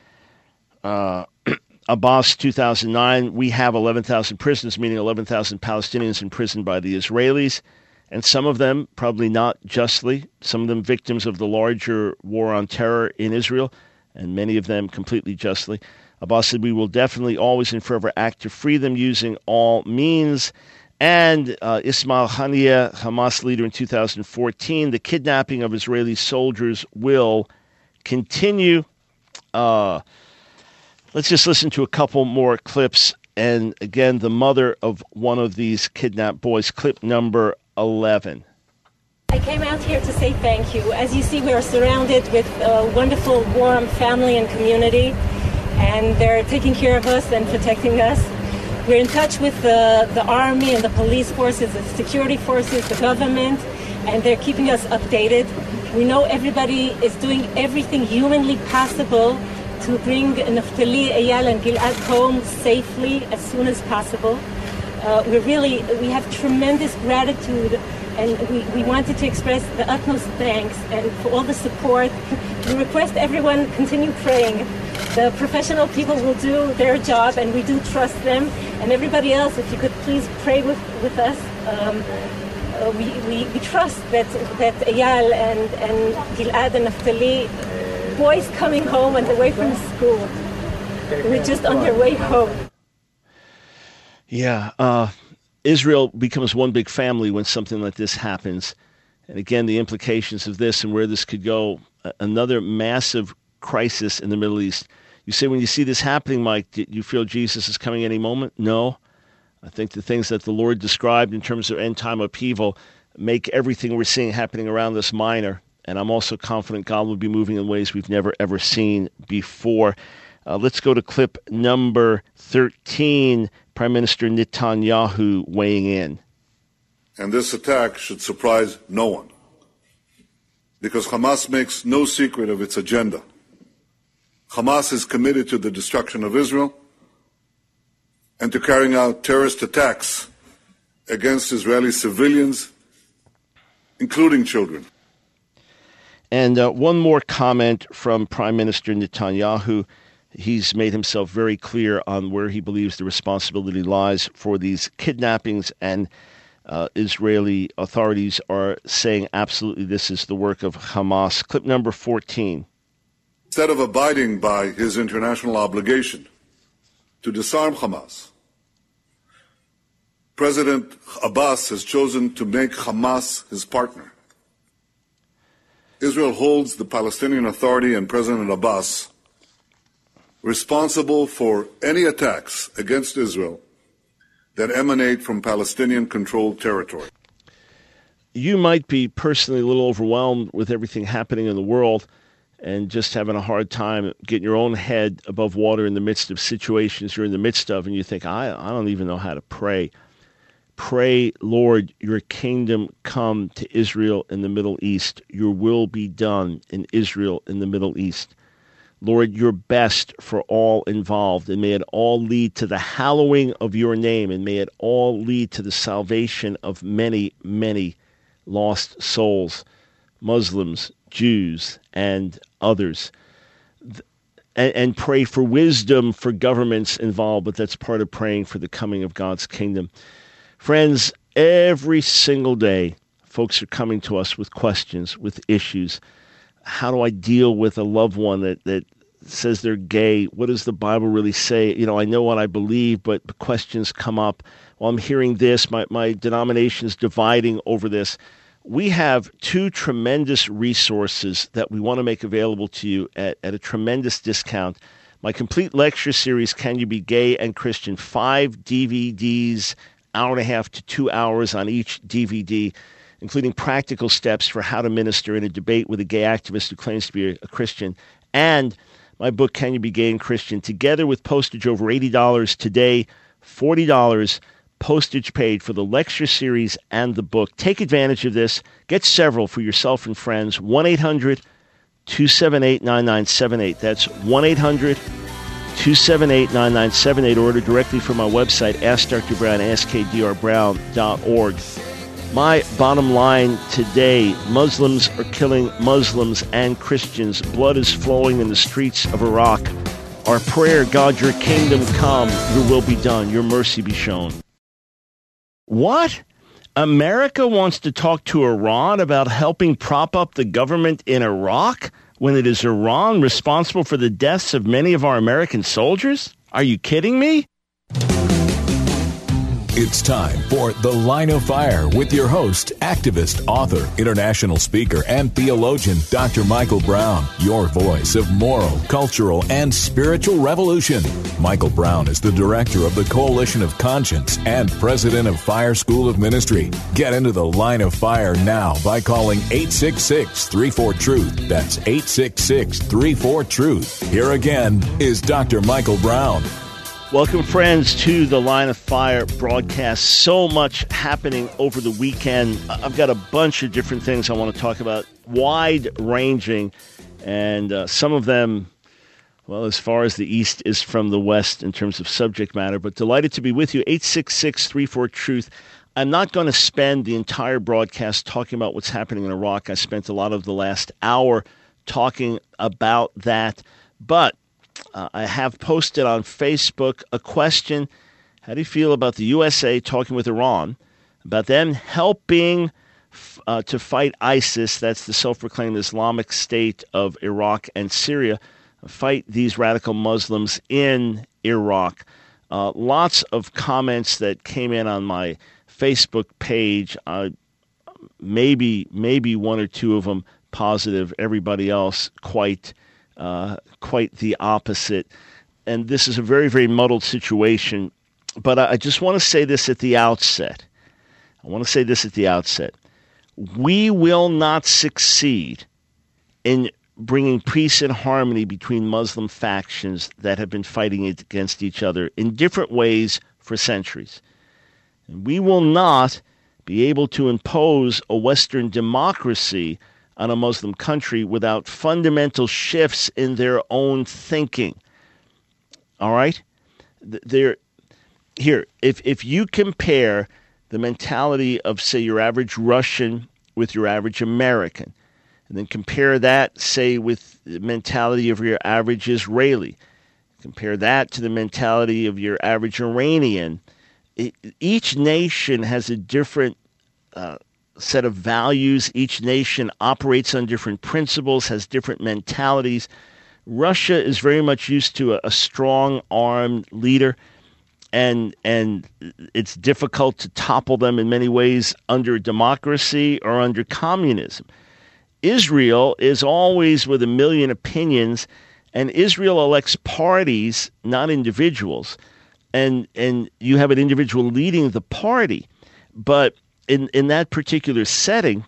Uh, Abbas, two thousand nine, we have eleven thousand prisoners, meaning eleven thousand Palestinians imprisoned by the Israelis. And some of them, probably not justly, some of them victims of the larger war on terror in Israel, and many of them completely justly. Abbas said, we will definitely always and forever act to free them using all means. And uh, Ismail Haniyeh, Hamas leader in two thousand fourteen, the kidnapping of Israeli soldiers will continue. Uh, let's just listen to a couple more clips. And again, the mother of one of these kidnapped boys, clip number eleven. I came out here to say thank you. As you see, we are surrounded with a wonderful, warm family and community, and they're taking care of us and protecting us. We're in touch with the, the army and the police forces, the security forces, the government, and they're keeping us updated. We know everybody is doing everything humanly possible to bring Naftali, Eyal, and Gilad home safely as soon as possible. Uh, we really, we have tremendous gratitude, and we, we wanted to express the utmost thanks and for all the support. We request everyone continue praying. The professional people will do their job, and we do trust them. And everybody else, if you could please pray with, with us. Um, uh, we, we, we trust that, that Eyal and, and Gilad and Naftali, boys coming home and away from school, we're just on their way home. Yeah, uh, Israel becomes one big family when something like this happens. And again, the implications of this and where this could go, another massive crisis in the Middle East. You say when you see this happening, Mike, do you feel Jesus is coming any moment? No. I think the things that the Lord described in terms of end-time upheaval make everything we're seeing happening around us minor. And I'm also confident God will be moving in ways we've never, ever seen before. Uh, let's go to clip number thirteen, Prime Minister Netanyahu weighing in. And this attack should surprise no one, because Hamas makes no secret of its agenda. Hamas is committed to the destruction of Israel and to carrying out terrorist attacks against Israeli civilians, including children. And uh, one more comment from Prime Minister Netanyahu. He's made himself very clear on where he believes the responsibility lies for these kidnappings, and uh, Israeli authorities are saying absolutely this is the work of Hamas. Clip number fourteen. Instead of abiding by his international obligation to disarm Hamas, President Abbas has chosen to make Hamas his partner. Israel holds the Palestinian Authority and President Abbas responsible for any attacks against Israel that emanate from Palestinian-controlled territory. You might be personally a little overwhelmed with everything happening in the world and just having a hard time getting your own head above water in the midst of situations you're in the midst of, and you think, I, I don't even know how to pray. Pray, Lord, your kingdom come to Israel in the Middle East. Your will be done in Israel in the Middle East. Lord, your best for all involved, and may it all lead to the hallowing of your name, and may it all lead to the salvation of many, many lost souls, Muslims, Jews, and others. And, and pray for wisdom for governments involved, but that's part of praying for the coming of God's kingdom. Friends, every single day, folks are coming to us with questions, with issues. How do I deal with a loved one that, that says they're gay? What does the Bible really say? You know, I know what I believe, but questions come up. Well, I'm hearing this. My, my denomination is dividing over this. We have two tremendous resources that we want to make available to you at, at a tremendous discount. My complete lecture series, Can You Be Gay and Christian? Five D V Ds, hour and a half to two hours on each D V D, including practical steps for how to minister in a debate with a gay activist who claims to be a, a Christian, and my book, Can You Be Gay and Christian? Together with postage over eighty dollars today, forty dollars postage paid for the lecture series and the book. Take advantage of this. Get several for yourself and friends. one eight hundred two seven eight nine nine seven eight. That's one eight hundred two seven eight nine nine seven eight. Order directly from my website, ask Doctor Brown, ask k d r brown dot org. My bottom line today, Muslims are killing Muslims and Christians. Blood is flowing in the streets of Iraq. Our prayer, God, your kingdom come, your will be done, your mercy be shown. What? America wants to talk to Iran about helping prop up the government in Iraq? when it is Iran responsible for the deaths of many of our American soldiers? Are you kidding me? It's time for The Line of Fire with your host, activist, author, international speaker, and theologian, Doctor Michael Brown, your voice of moral, cultural, and spiritual revolution. Michael Brown is the director of the Coalition of Conscience and president of Fire School of Ministry. Get into The Line of Fire now by calling eight six six, three four, truth. That's eight six six, three four, truth. Here again is Doctor Michael Brown. Welcome, friends, to the Line of Fire broadcast. So much happening over the weekend. I've got a bunch of different things I want to talk about, wide-ranging, and uh, some of them, well, as far as the East is from the West in terms of subject matter, but delighted to be with you. eight six six, three four, truth. I'm not going to spend the entire broadcast talking about what's happening in Iraq. I spent a lot of the last hour talking about that, but Uh, I have posted on Facebook a question. How do you feel about the U S A talking with Iran about them helping f- uh, to fight ISIS, that's the self-proclaimed Islamic State of Iraq and Syria, fight these radical Muslims in Iraq? Uh, lots of comments that came in on my Facebook page, uh, maybe, maybe one or two of them positive, everybody else quite Uh, quite the opposite. And this is a very, very muddled situation. But I, I just want to say this at the outset. I want to say this at the outset. We will not succeed in bringing peace and harmony between Muslim factions that have been fighting against each other in different ways for centuries. And we will not be able to impose a Western democracy on a Muslim country without fundamental shifts in their own thinking. All right? There, here, if if you compare the mentality of, say, your average Russian with your average American, and then compare that, say, with the mentality of your average Israeli, compare that to the mentality of your average Iranian, it, each nation has a different uh, set of values. Each nation operates on different principles, has different mentalities. Russia is very much used to a, a strong-armed leader, and and it's difficult to topple them in many ways under democracy or under communism. Israel is always with a million opinions, and Israel elects parties, not individuals. And and you have an individual leading the party, but In in that particular setting,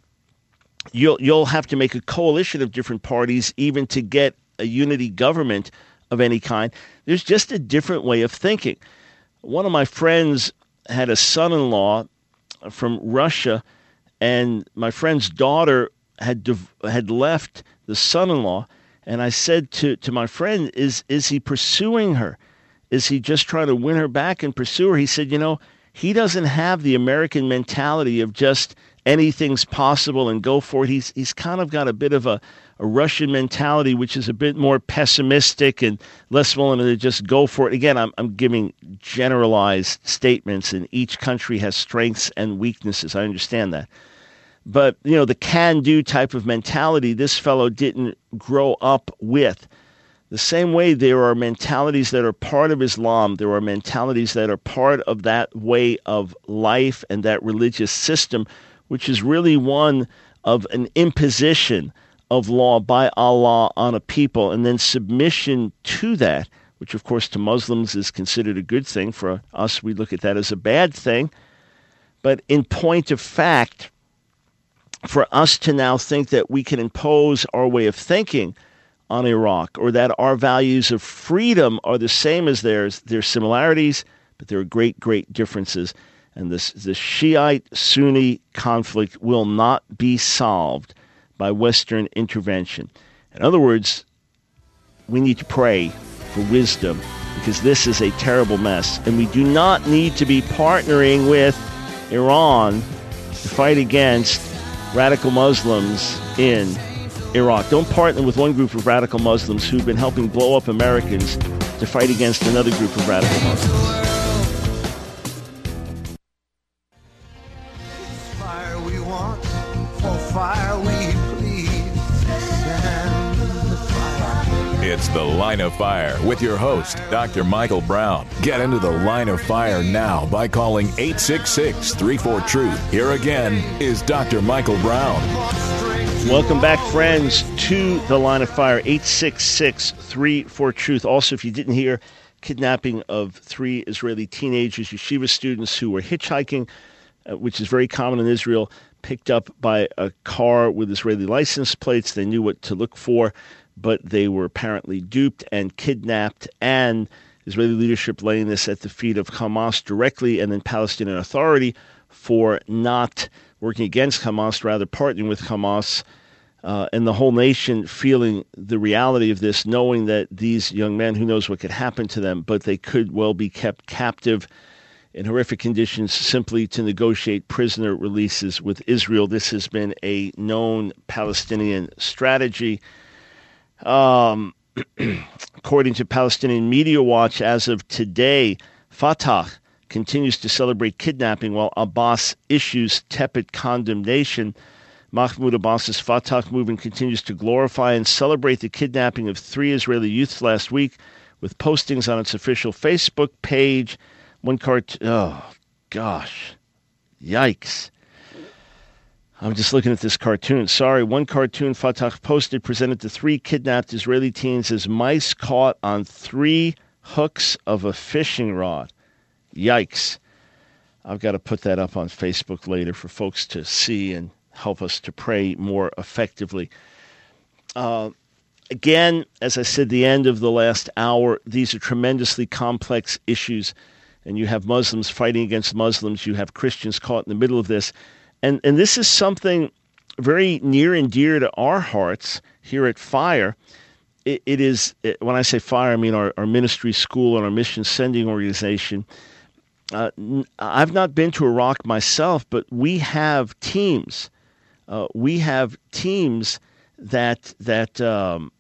you'll you'll have to make a coalition of different parties even to get a unity government of any kind. There's just a different way of thinking. One of my friends had a son-in-law from Russia, and my friend's daughter had div- had left the son-in-law, and I said to, to my friend, is is he pursuing her? Is he just trying to win her back and pursue her? He said, you know, he doesn't have the American mentality of just anything's possible and go for it. He's he's kind of got a bit of a, a Russian mentality, which is a bit more pessimistic and less willing to just go for it. Again, I'm I'm giving generalized statements, and each country has strengths and weaknesses. I understand that. But, you know, the can-do type of mentality this fellow didn't grow up with. The same way there are mentalities that are part of Islam, there are mentalities that are part of that way of life and that religious system, which is really one of an imposition of law by Allah on a people, and then submission to that, which of course to Muslims is considered a good thing. For us, we look at that as a bad thing. But in point of fact, for us to now think that we can impose our way of thinking on Iraq, or that our values of freedom are the same as theirs. There are similarities, but there are great, great differences. And this the Shiite-Sunni conflict will not be solved by Western intervention. In other words, we need to pray for wisdom, because this is a terrible mess. And we do not need to be partnering with Iran to fight against radical Muslims in Iraq. Don't partner with one group of radical Muslims who've been helping blow up Americans to fight against another group of radical Muslims. Fire we want, for fire we plead. Stand It's The Line of Fire with your host, Doctor Michael Brown. Get into The Line of Fire now by calling eight six six, three four, truth. Here again is Doctor Michael Brown. Welcome back, friends, to The Line of Fire, eight six six, three four, truth. Also, if you didn't hear, kidnapping of three Israeli teenagers, yeshiva students who were hitchhiking, uh, which is very common in Israel, picked up by a car with Israeli license plates. They knew what to look for, but they were apparently duped and kidnapped, and Israeli leadership laying this at the feet of Hamas directly, and then Palestinian Authority for not working against Hamas, rather partnering with Hamas, uh, and the whole nation feeling the reality of this, knowing that these young men, who knows what could happen to them, but they could well be kept captive in horrific conditions simply to negotiate prisoner releases with Israel. This has been a known Palestinian strategy. Um, according to Palestinian Media Watch, as of today, Fatah continues to celebrate kidnapping while Abbas issues tepid condemnation. Mahmoud Abbas's Fatah movement continues to glorify and celebrate the kidnapping of three Israeli youths last week with postings on its official Facebook page. One cart, oh gosh, yikes. I'm just looking at this cartoon. Sorry, one cartoon Fatah posted presented the three kidnapped Israeli teens as mice caught on three hooks of a fishing rod. Yikes. I've got to put that up on Facebook later for folks to see and help us to pray more effectively. Uh, again, as I said, the end of the last hour, these are tremendously complex issues, and you have Muslims fighting against Muslims. You have Christians caught in the middle of this. And and this is something very near and dear to our hearts here at FIRE. It, it is, it, when I say FIRE, I mean our, our ministry school and our mission sending organization. Uh, I've not been to Iraq myself, but we have teams. Uh, we have teams that that um,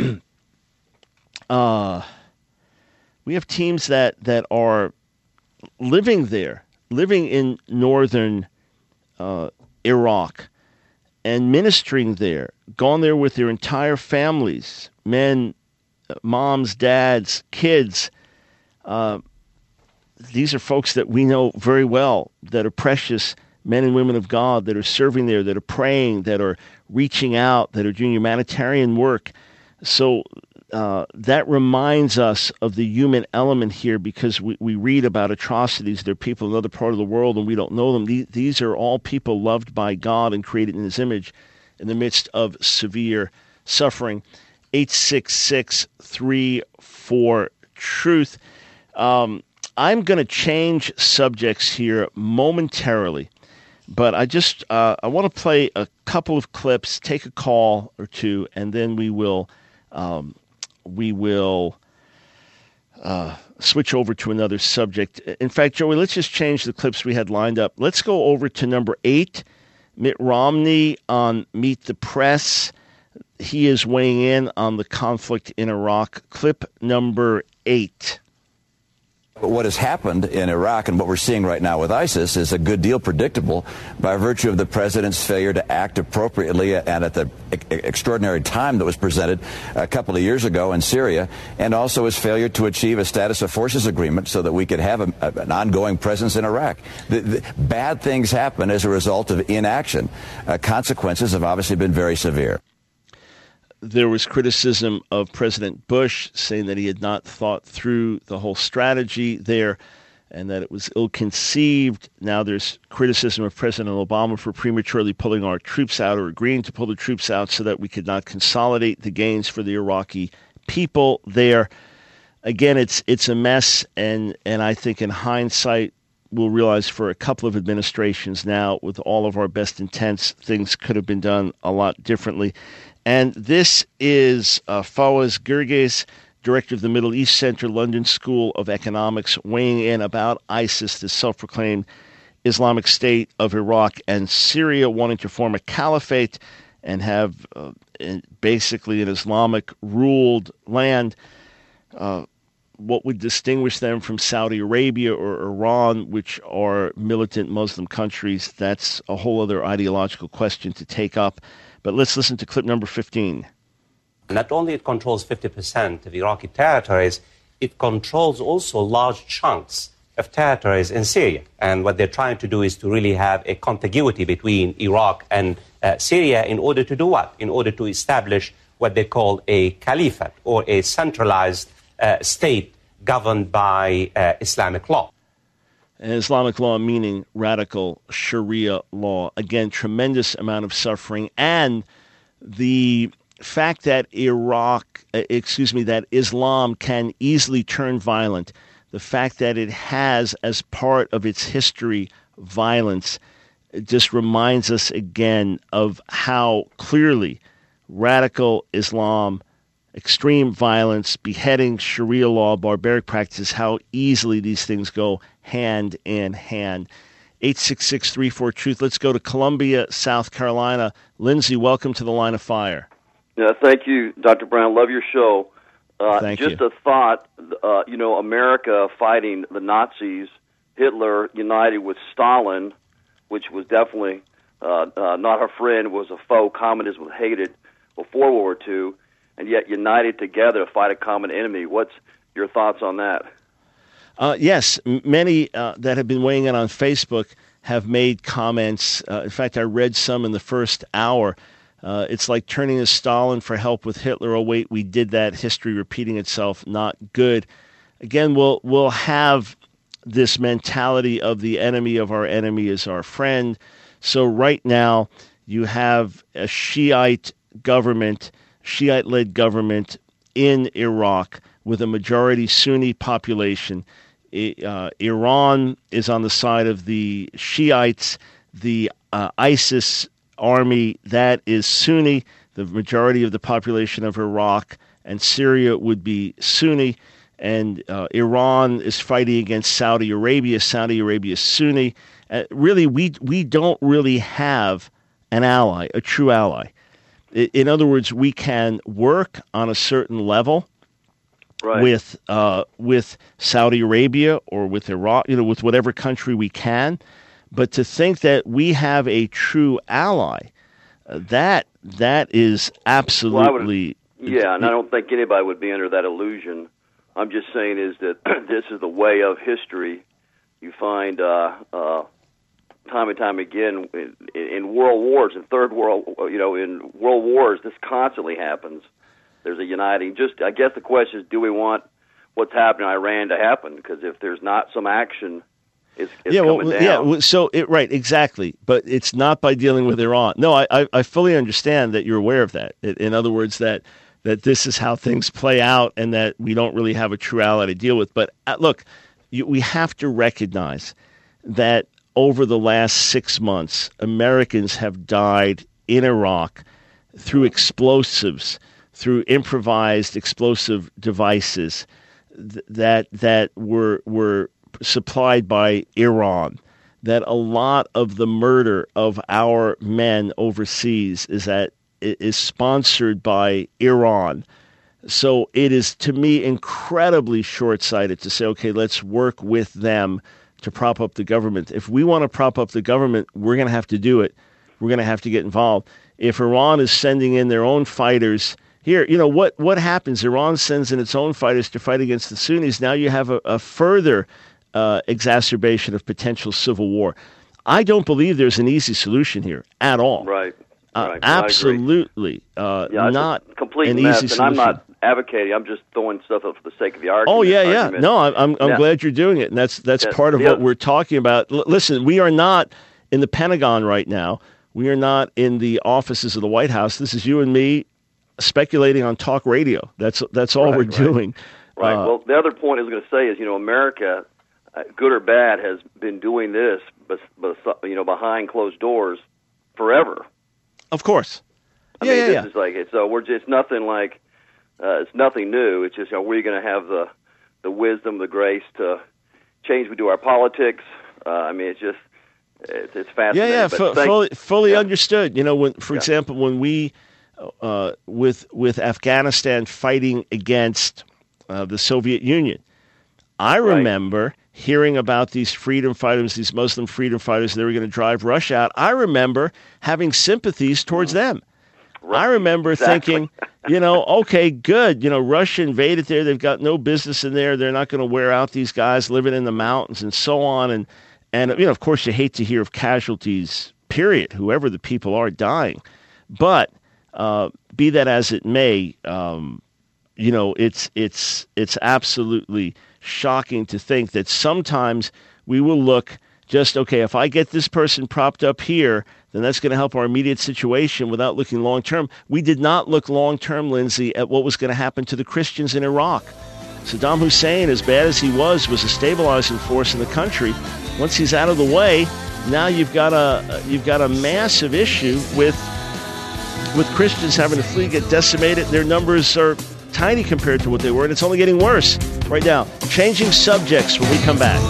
uh, we have teams that that are living there, living in northern Uh, Iraq, and ministering there, gone there with their entire families, men, moms, dads, kids. Uh, these are folks that we know very well, that are precious men and women of God, that are serving there, that are praying, that are reaching out, that are doing humanitarian work. So uh, that reminds us of the human element here, because we, we read about atrocities. There are people in another part of the world and we don't know them. These, these are all people loved by God and created in his image in the midst of severe suffering. eight six six, three four, truth. Um, I'm going to change subjects here momentarily, but I just uh, I want to play a couple of clips, take a call or two, and then we will um, we will uh, switch over to another subject. In fact, Joey, let's just change the clips we had lined up. Let's go over to number eight, Mitt Romney on Meet the Press. He is weighing in on the conflict in Iraq. Clip number eight. What has happened in Iraq and what we're seeing right now with ISIS is a good deal predictable by virtue of the president's failure to act appropriately and at the extraordinary time that was presented a couple of years ago in Syria, and also his failure to achieve a status of forces agreement so that we could have a, an ongoing presence in Iraq. The, the, bad things happen as a result of inaction. Uh, consequences have obviously been very severe. There was criticism of President Bush, saying that he had not thought through the whole strategy there and that it was ill-conceived. Now there's criticism of President Obama for prematurely pulling our troops out, or agreeing to pull the troops out so that we could not consolidate the gains for the Iraqi people there. Again, it's it's a mess, and, and I think in hindsight, we'll realize for a couple of administrations now, with all of our best intents, things could have been done a lot differently. And this is uh, Fawaz Gerges, director of the Middle East Center, London School of Economics, weighing in about ISIS, the self-proclaimed Islamic State of Iraq and Syria, wanting to form a caliphate and have uh, basically an Islamic-ruled land. Uh, what would distinguish them from Saudi Arabia or Iran, which are militant Muslim countries? That's a whole other ideological question to take up. But let's listen to clip number fifteen. Not only it controls fifty percent of Iraqi territories, it controls also large chunks of territories in Syria. And what they're trying to do is to really have a contiguity between Iraq and uh, Syria in order to do what? In order to establish what they call a caliphate, or a centralized uh, state governed by uh, Islamic law. Islamic law meaning radical Sharia law. Again, tremendous amount of suffering. And the fact that Iraq, uh, excuse me, that Islam can easily turn violent, the fact that it has as part of its history violence, it just reminds us again of how clearly radical Islam, extreme violence, beheading, Sharia law, barbaric practices, how easily these things go hand in hand. eight six six, three four, truth. Let's go to Columbia, South Carolina. Lindsay, welcome to the Line of Fire. Yeah, thank you, Doctor Brown. Love your show. Uh, thank just you. a thought, uh, you know, America fighting the Nazis, Hitler united with Stalin, which was definitely uh, uh, not a friend, was a foe. Communism was hated before World War Two, and yet united together to fight a common enemy. What's your thoughts on that? Uh, yes, m- many uh, that have been weighing in on Facebook have made comments. Uh, in fact, I read some in the first hour. Uh, it's like turning to Stalin for help with Hitler. Oh, wait, we did that. History repeating itself. Not good. Again, we'll we'll have this mentality of the enemy of our enemy is our friend. So right now, you have a Shiite government, Shiite-led government in Iraq with a majority Sunni population. Uh, Iran is on the side of the Shiites. The uh, ISIS army, that is Sunni. The majority of the population of Iraq and Syria would be Sunni. And uh, Iran is fighting against Saudi Arabia. Saudi Arabia is Sunni. Uh, really, we we don't really have an ally, a true ally. In other words, we can work on a certain level right. with uh, with Saudi Arabia or with Iraq, you know, with whatever country we can. But to think that we have a true ally, uh, that that is absolutely well, would, yeah. And I don't think anybody would be under that illusion. I'm just saying is that this is the way of history. You find uh, uh, time and time again in, in world wars, in third world, you know, in world wars, this constantly happens. There's a uniting. Just, I guess the question is, do we want what's happening in Iran to happen? Because if there's not some action, it's, it's yeah, coming well, down. yeah. So it, right, exactly. But it's not by dealing with Iran. No, I, I, I fully understand that you're aware of that. In other words, that. that this is how things play out and that we don't really have a true ally to deal with. But uh, look, you, we have to recognize that over the last six months, Americans have died in Iraq through explosives, through improvised explosive devices th- that that were were supplied by Iran. That a lot of the murder of our men overseas is that is sponsored by Iran. So it is, to me, incredibly short-sighted to say, okay, let's work with them to prop up the government. If we want to prop up the government, we're going to have to do it. We're going to have to get involved. If Iran is sending in their own fighters, here, you know, what, what happens? Iran sends in its own fighters to fight against the Sunnis. Now you have a, a further uh, exacerbation of potential civil war. I don't believe there's an easy solution here at all. Right. Uh, right. absolutely, uh, yeah, not a complete an mess, easy and solution. I'm not advocating. I'm just throwing stuff up for the sake of the argument. Oh yeah, yeah. argument. No, I'm I'm, I'm yeah. glad you're doing it, and that's that's yeah. part of yeah. what we're talking about. L- listen, we are not in the Pentagon right now. We are not in the offices of the White House. This is you and me speculating on talk radio. That's that's all right, we're right. doing. Right. Uh, well, the other point I was going to say is, you know, America, uh, good or bad, has been doing this, but, but you know, behind closed doors forever. Of course. I yeah, mean, yeah, this yeah. is like it's. So we're just nothing like. Uh, it's nothing new. It's just, you know, we're going to have the the wisdom, the grace to change. We do our politics. Uh, I mean, it's just it's, it's fascinating. Yeah, yeah, but fu- fully, fully yeah. understood. You know, when, for Yeah. example, when we uh, with with Afghanistan fighting against uh, the Soviet Union, I remember right. hearing about these freedom fighters, these Muslim freedom fighters. They were going to drive Russia out. I remember having sympathies towards them. Right. I remember exactly. thinking, you know, okay, good. You know, Russia invaded there. They've got no business in there. They're not going to wear out these guys living in the mountains and so on. And, and you know, of course, you hate to hear of casualties, period, whoever the people are dying. But uh, be that as it may, um, you know, it's it's it's absolutely shocking to think that sometimes we will look just, okay, if I get this person propped up here, then that's going to help our immediate situation without looking long-term. We did not look long-term, Lindsay, at what was going to happen to the Christians in Iraq. Saddam Hussein, as bad as he was, was a stabilizing force in the country. Once he's out of the way, now you've got a you've got a massive issue with with Christians having to flee, get decimated. Their numbers are tiny compared to what they were, and it's only getting worse right now. Changing subjects when we come back.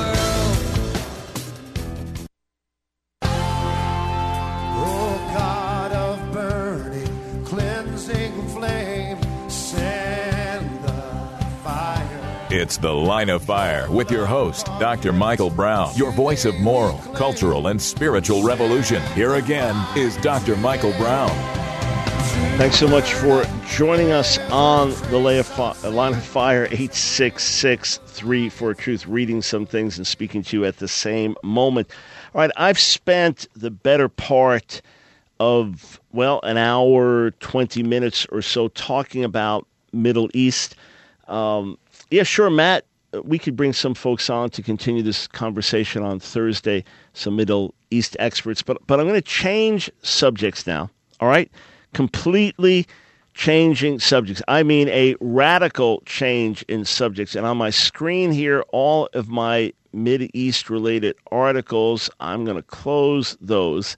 It's The Line of Fire with your host, Doctor Michael Brown, your voice of moral, cultural, and spiritual revolution. Here again is Doctor Michael Brown. Thanks so much for joining us on the Line of Fire, eight six six, three four, truth, reading some things and speaking to you at the same moment. All right, I've spent the better part of, well, an hour, twenty minutes or so talking about Middle East. Um, yeah, sure, Matt, we could bring some folks on to continue this conversation on Thursday, some Middle East experts, but but I'm going to change subjects now, all right? Completely changing subjects. I mean a radical change in subjects. And on my screen here, all of my Mideast-related articles, I'm going to close those.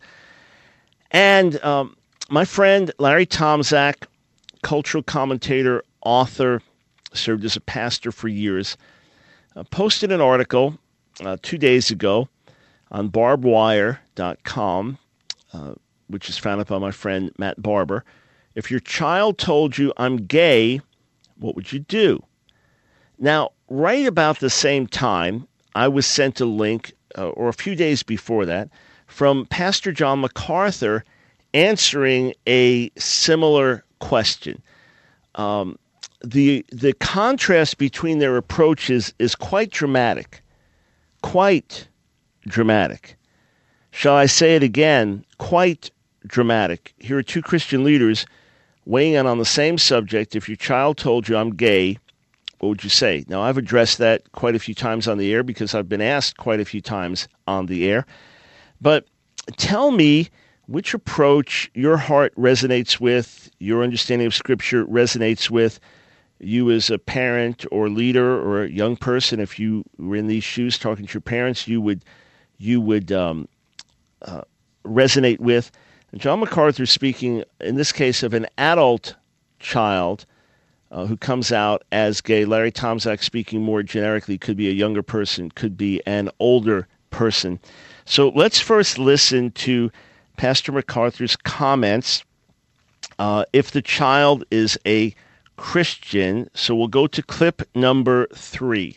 And um, my friend Larry Tomczak, cultural commentator, author, served as a pastor for years, uh, posted an article uh, two days ago on barbed wire dot com, uh, which is founded by my friend Matt Barber. If your child told you, I'm gay, what would you do? Now, right about the same time, I was sent a link, uh, or a few days before that, from Pastor John MacArthur answering a similar question. Um, the the contrast between their approaches is quite dramatic. Quite dramatic. Shall I say it again? Quite dramatic. Here are two Christian leaders weighing in on the same subject. If your child told you I'm gay, what would you say? Now, I've addressed that quite a few times on the air because I've been asked quite a few times on the air. But tell me which approach your heart resonates with, your understanding of Scripture resonates with. You as a parent or leader or a young person, if you were in these shoes talking to your parents, you would you would um, uh, resonate with. And John MacArthur speaking, in this case, of an adult child uh, who comes out as gay. Larry Tomczak speaking more generically, could be a younger person, could be an older person. So let's first listen to Pastor MacArthur's comments. Uh, if the child is a Christian, so we'll go to clip number three.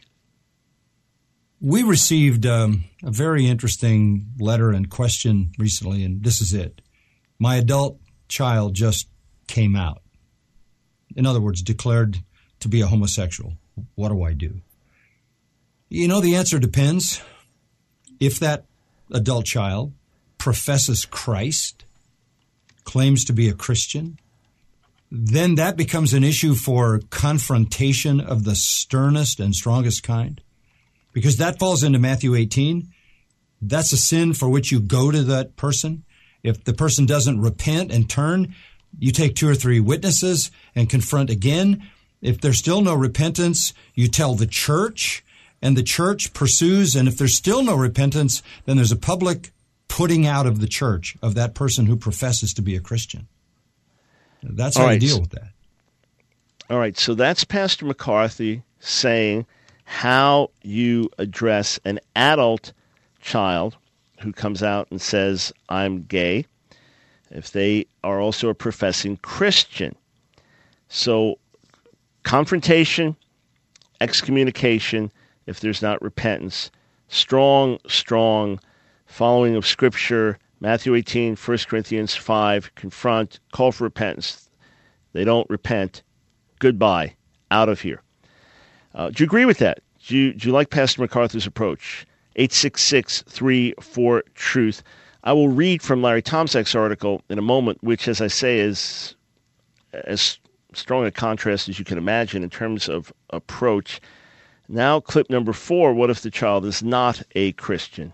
We received um, a very interesting letter and question recently, and this is it. My adult child just came out. In other words, declared to be a homosexual. What do I do? You know, the answer depends. If that adult child professes Christ, claims to be a Christian, then that becomes an issue for confrontation of the sternest and strongest kind, because that falls into Matthew eighteen. That's a sin for which you go to that person. If the person doesn't repent and turn, you take two or three witnesses and confront again. If there's still no repentance, you tell the church, and the church pursues. And if there's still no repentance, then there's a public putting out of the church of that person who professes to be a Christian. That's how All right. you deal with that. All right, so that's Pastor McCarthy saying how you address an adult child who comes out and says, I'm gay, if they are also a professing Christian. So confrontation, excommunication, if there's not repentance, strong, strong following of Scripture, Matthew eighteen, First Corinthians five, confront, call for repentance. they don't repent, goodbye, out of here. Uh, do you agree with that? Do you, do you like Pastor MacArthur's approach? eight six six, three four, truth. I will read from Larry Tomczak's article in a moment, which, as I say, is as strong a contrast as you can imagine in terms of approach. Now, clip number four, what if the child is not a Christian?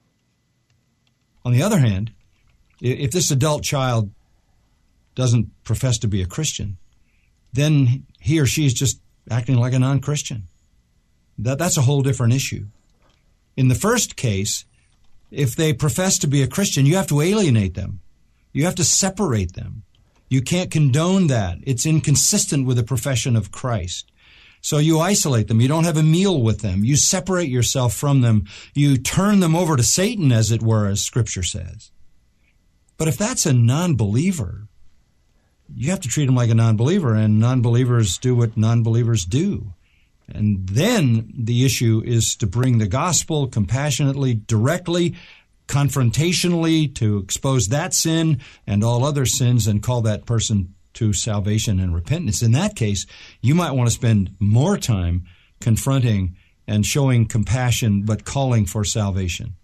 On the other hand, if this adult child doesn't profess to be a Christian, then he or she is just acting like a non-Christian. That, that's a whole different issue. In the first case, if they profess to be a Christian, you have to alienate them. You have to separate them. You can't condone that. It's inconsistent with the profession of Christ. So you isolate them. You don't have a meal with them. You separate yourself from them. You turn them over to Satan, as it were, as Scripture says. But if that's a non-believer, you have to treat them like a non-believer, and non-believers do what non-believers do. And then the issue is to bring the gospel compassionately, directly, confrontationally, to expose that sin and all other sins and call that person to salvation and repentance. In that case, you might want to spend more time confronting and showing compassion, but calling for salvation.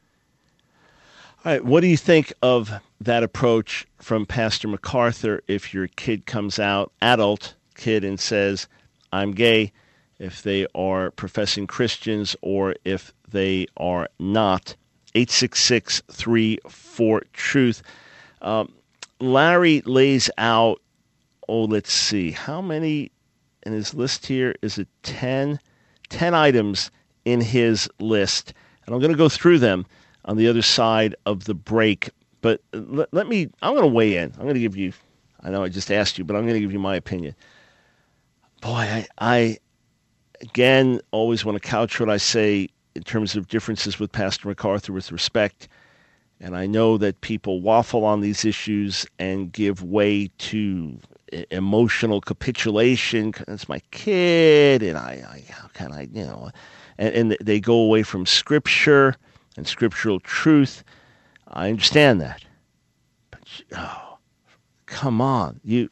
All right, what do you think of that approach from Pastor MacArthur if your kid comes out, adult kid, and says, I'm gay, if they are professing Christians or if they are not? eight six six, three four, truth. Um, Larry lays out, oh, let's see, how many in his list here? Is it ten? ten items in his list. And I'm going to go through them on the other side of the break. But let, let me, I'm going to weigh in. I'm going to give you, I know I just asked you, but I'm going to give you my opinion. Boy, I, I again, always want to couch what I say in terms of differences with Pastor MacArthur with respect. And I know that people waffle on these issues and give way to emotional capitulation. It's my kid, and I, I how can I, you know, and, and they go away from Scripture and scriptural truth. I understand that. But, oh, come on. You,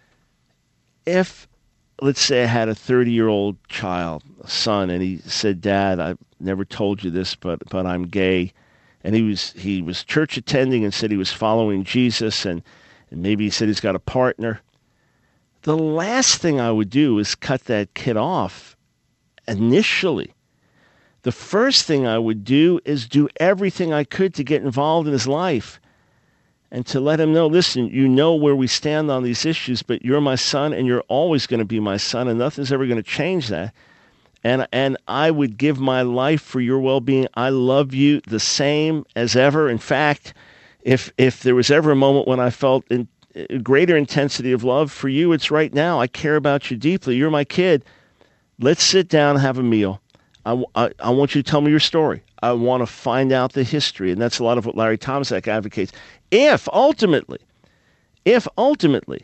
if, let's say I had a thirty-year-old child, a son, and he said, Dad, I've never told you this, but but I'm gay. And he was he was church attending and said he was following Jesus, and, and maybe he said he's got a partner. The last thing I would do is cut that kid off initially. The first thing I would do is do everything I could to get involved in his life and to let him know, listen, you know where we stand on these issues, but you're my son and you're always going to be my son, and nothing's ever going to change that. And and I would give my life for your well-being. I love you the same as ever. In fact, if if there was ever a moment when I felt in, a greater intensity of love for you, it's right now. I care about you deeply. You're my kid. Let's sit down and have a meal. I, I, I want you to tell me your story. I want to find out the history. And that's a lot of what Larry Tomczak advocates. If ultimately, if ultimately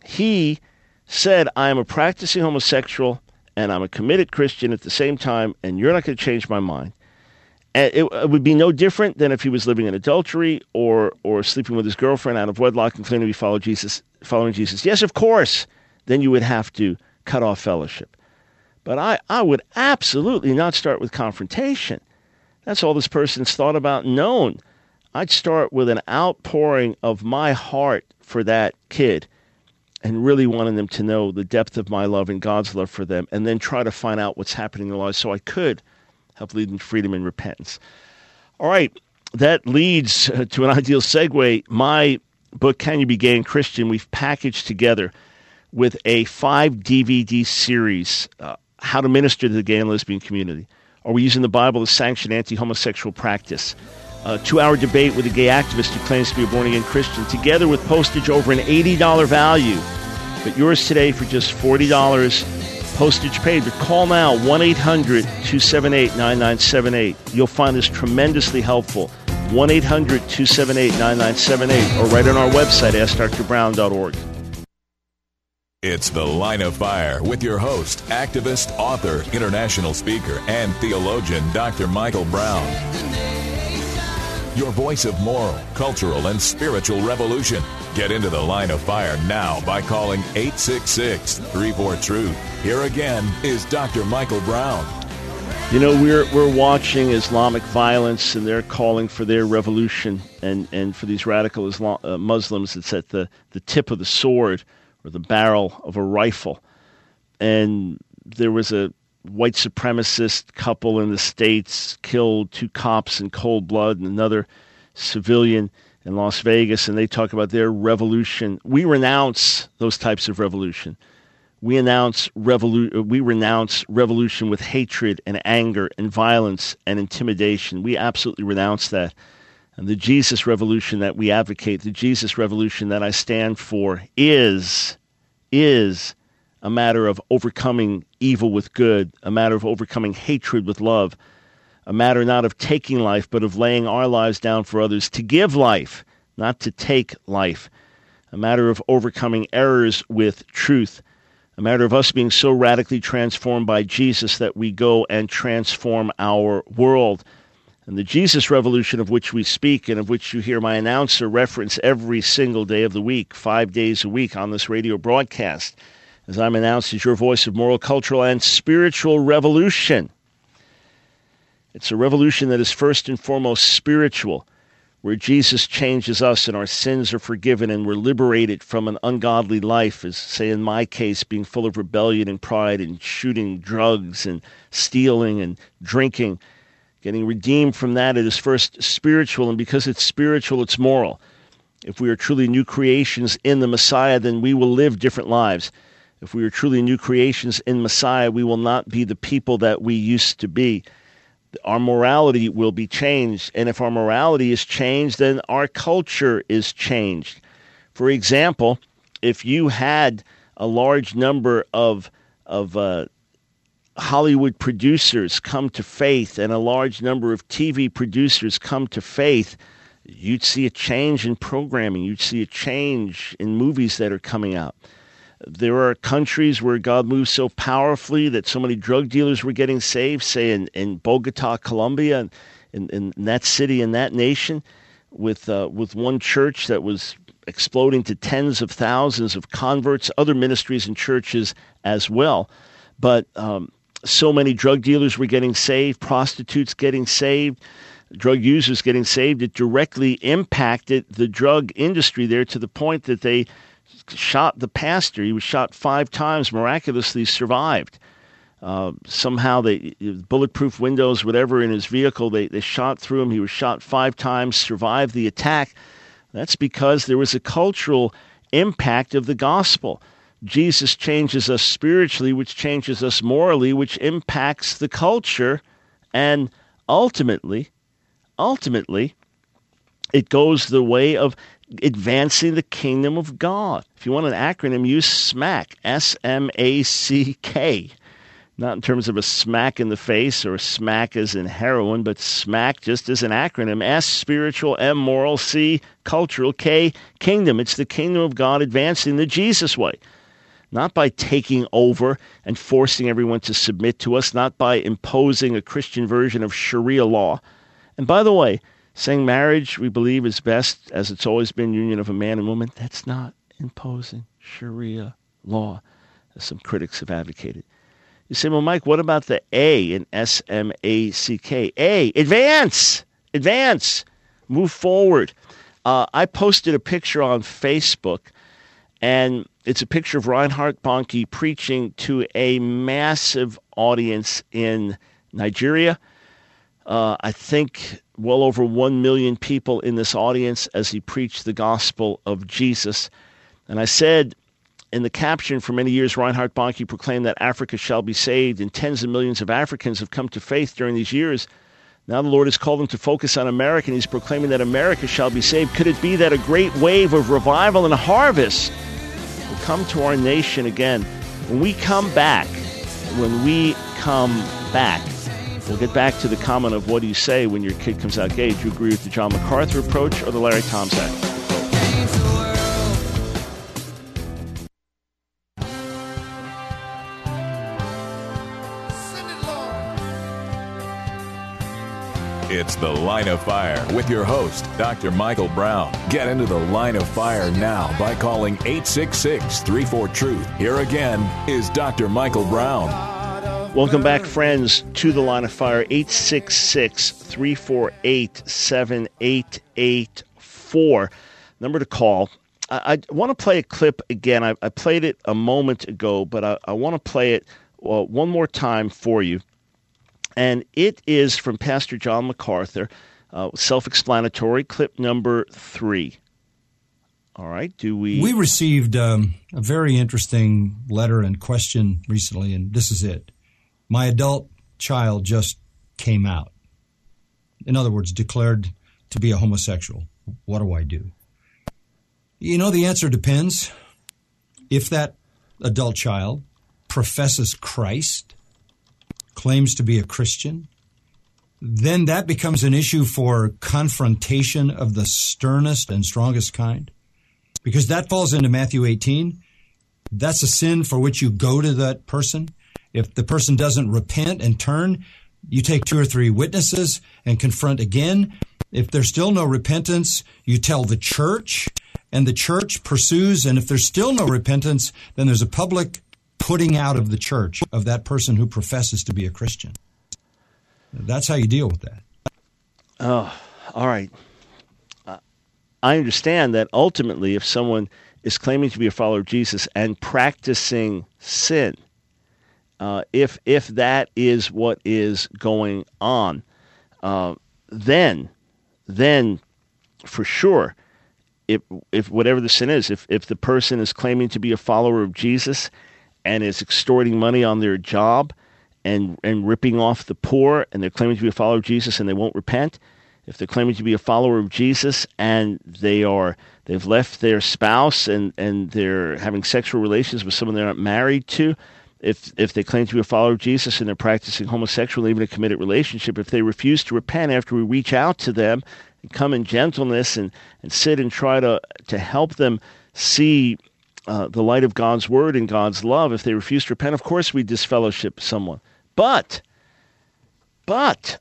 he said, I am a practicing homosexual and I'm a committed Christian at the same time, and you're not going to change my mind, and it, it would be no different than if he was living in adultery or or sleeping with his girlfriend out of wedlock and claiming to be follow Jesus, following Jesus. Yes, of course, then you would have to cut off fellowship. But I, I would absolutely not start with confrontation. That's all this person's thought about and known. I'd start with an outpouring of my heart for that kid and really wanting them to know the depth of my love and God's love for them, and then try to find out what's happening in their lives so I could help lead them to freedom and repentance. All right, that leads uh, to an ideal segue. My book, Can You Be Gay and Christian, we've packaged together with a five D V D series, uh, how to minister to the gay and lesbian community. Are we using the Bible to sanction anti-homosexual practice? A two-hour debate with a gay activist who claims to be a born-again Christian, together with postage over an eighty dollars value. But yours today for just forty dollars, postage paid. But call now, one eight hundred, two seven eight, nine nine seven eight. You'll find this tremendously helpful. one eight hundred, two seven eight, nine nine seven eight, or right on our website, ask dr brown dot org. It's The Line of Fire with your host, activist, author, international speaker, and theologian, Doctor Michael Brown. your voice of moral, cultural, and spiritual revolution. Get into the line of fire now by calling eight six six, three four, truth. Here again is Doctor Michael Brown. You know, we're we're watching Islamic violence, and they're calling for their revolution. And, and for these radical Islam, uh, Muslims, it's at the, the tip of the sword or the barrel of a rifle. And there was a white supremacist couple in the States killed two cops in cold blood and another civilian in Las Vegas, and they talk about their revolution. We renounce those types of revolution. We announce revolu- we renounce revolution with hatred and anger and violence and intimidation. We absolutely renounce that. And the Jesus revolution that we advocate, the Jesus revolution that I stand for, is, is a matter of overcoming evil with good, a matter of overcoming hatred with love, a matter not of taking life, but of laying our lives down for others, to give life, not to take life, a matter of overcoming errors with truth, a matter of us being so radically transformed by Jesus that we go and transform our world. And the Jesus revolution of which we speak and of which you hear my announcer reference every single day of the week, five days a week on this radio broadcast, as I'm announced as your voice of moral, cultural, and spiritual revolution. It's a revolution that is first and foremost spiritual, where Jesus changes us and our sins are forgiven and we're liberated from an ungodly life, as, say, in my case, being full of rebellion and pride and shooting drugs and stealing and drinking. Getting redeemed from that, it is first spiritual, and because it's spiritual, it's moral. If we are truly new creations in the Messiah, then we will live different lives. If we are truly new creations in Messiah, we will not be the people that we used to be. Our morality will be changed, and if our morality is changed, then our culture is changed. For example, if you had a large number of of uh, Hollywood producers come to faith and a large number of T V producers come to faith, you'd see a change in programming. You'd see a change in movies that are coming out. There are countries where God moves so powerfully that so many drug dealers were getting saved, say in, in Bogota, Colombia, in, in, in that city, in that nation, with uh, with one church that was exploding to tens of thousands of converts, other ministries and churches as well. But um, so many drug dealers were getting saved, prostitutes getting saved, drug users getting saved. It directly impacted the drug industry there to the point that they shot the pastor. He was shot five times, miraculously survived. Uh, somehow they, bulletproof windows, whatever, in his vehicle, they, they shot through him. He was shot five times, survived the attack. That's because there was a cultural impact of the gospel. Jesus changes us spiritually, which changes us morally, which impacts the culture, and ultimately, ultimately, it goes the way of advancing the kingdom of God. If you want an acronym, use SMACK, S M A C K. Not in terms of a smack in the face or smack as in heroin, but SMACK just as an acronym. S, spiritual, M, moral, C, cultural, K, kingdom. It's the kingdom of God advancing the Jesus way. Not by taking over and forcing everyone to submit to us, not by imposing a Christian version of Sharia law. And by the way, saying marriage, we believe, is best, as it's always been, union of a man and woman, that's not imposing Sharia law, as some critics have advocated. You say, well, Mike, what about the A in S M A C K? A, advance, advance, move forward. Uh, I posted a picture on Facebook, and it's a picture of Reinhard Bonnke preaching to a massive audience in Nigeria. Uh, I think well over one million people in this audience as he preached the gospel of Jesus. And I said in the caption, for many years, Reinhard Bonnke proclaimed that Africa shall be saved, and tens of millions of Africans have come to faith during these years. Now the Lord has called them to focus on America, and he's proclaiming that America shall be saved. Could it be that a great wave of revival and harvest will come to our nation again? When we come back, when we come back, we'll get back to the comment of what do you say when your kid comes out gay. Do you agree with the John MacArthur approach or the Larry Tomczak approach? It's The Line of Fire with your host, Doctor Michael Brown. Get into the Line of Fire now by calling eight six six, three four, truth. Here again is Doctor Michael Brown. Welcome back, friends, to the Line of Fire. eight six six, three four eight, seven eight eight four. Number to call. I, I want to play a clip again. I, I played it a moment ago, but I, I want to play it uh, one more time for you. And it is from Pastor John MacArthur, uh, self-explanatory, clip number three. All right, do we... We received um, a very interesting letter and question recently, and this is it. My adult child just came out. In other words, declared to be a homosexual. What do I do? You know, the answer depends. If that adult child professes Christ, claims to be a Christian, then that becomes an issue for confrontation of the sternest and strongest kind, because that falls into Matthew eighteen. That's a sin for which you go to that person. If the person doesn't repent and turn, you take two or three witnesses and confront again. If there's still no repentance, you tell the church, and the church pursues. And if there's still no repentance, then there's a public putting out of the church of that person who professes to be a Christian. That's how you deal with that. Oh, all right. Uh, I understand that ultimately if someone is claiming to be a follower of Jesus and practicing sin, uh, if if that is what is going on, uh, then, then for sure, if if whatever the sin is, if if the person is claiming to be a follower of Jesus and is extorting money on their job and and ripping off the poor, and they're claiming to be a follower of Jesus and they won't repent, if they're claiming to be a follower of Jesus and they are they've left their spouse and, and they're having sexual relations with someone they're not married to, if if they claim to be a follower of Jesus and they're practicing homosexual, even a committed relationship, if they refuse to repent after we reach out to them and come in gentleness and, and sit and try to to help them see Uh, the light of God's word and God's love, if they refuse to repent, of course we disfellowship someone. But, but,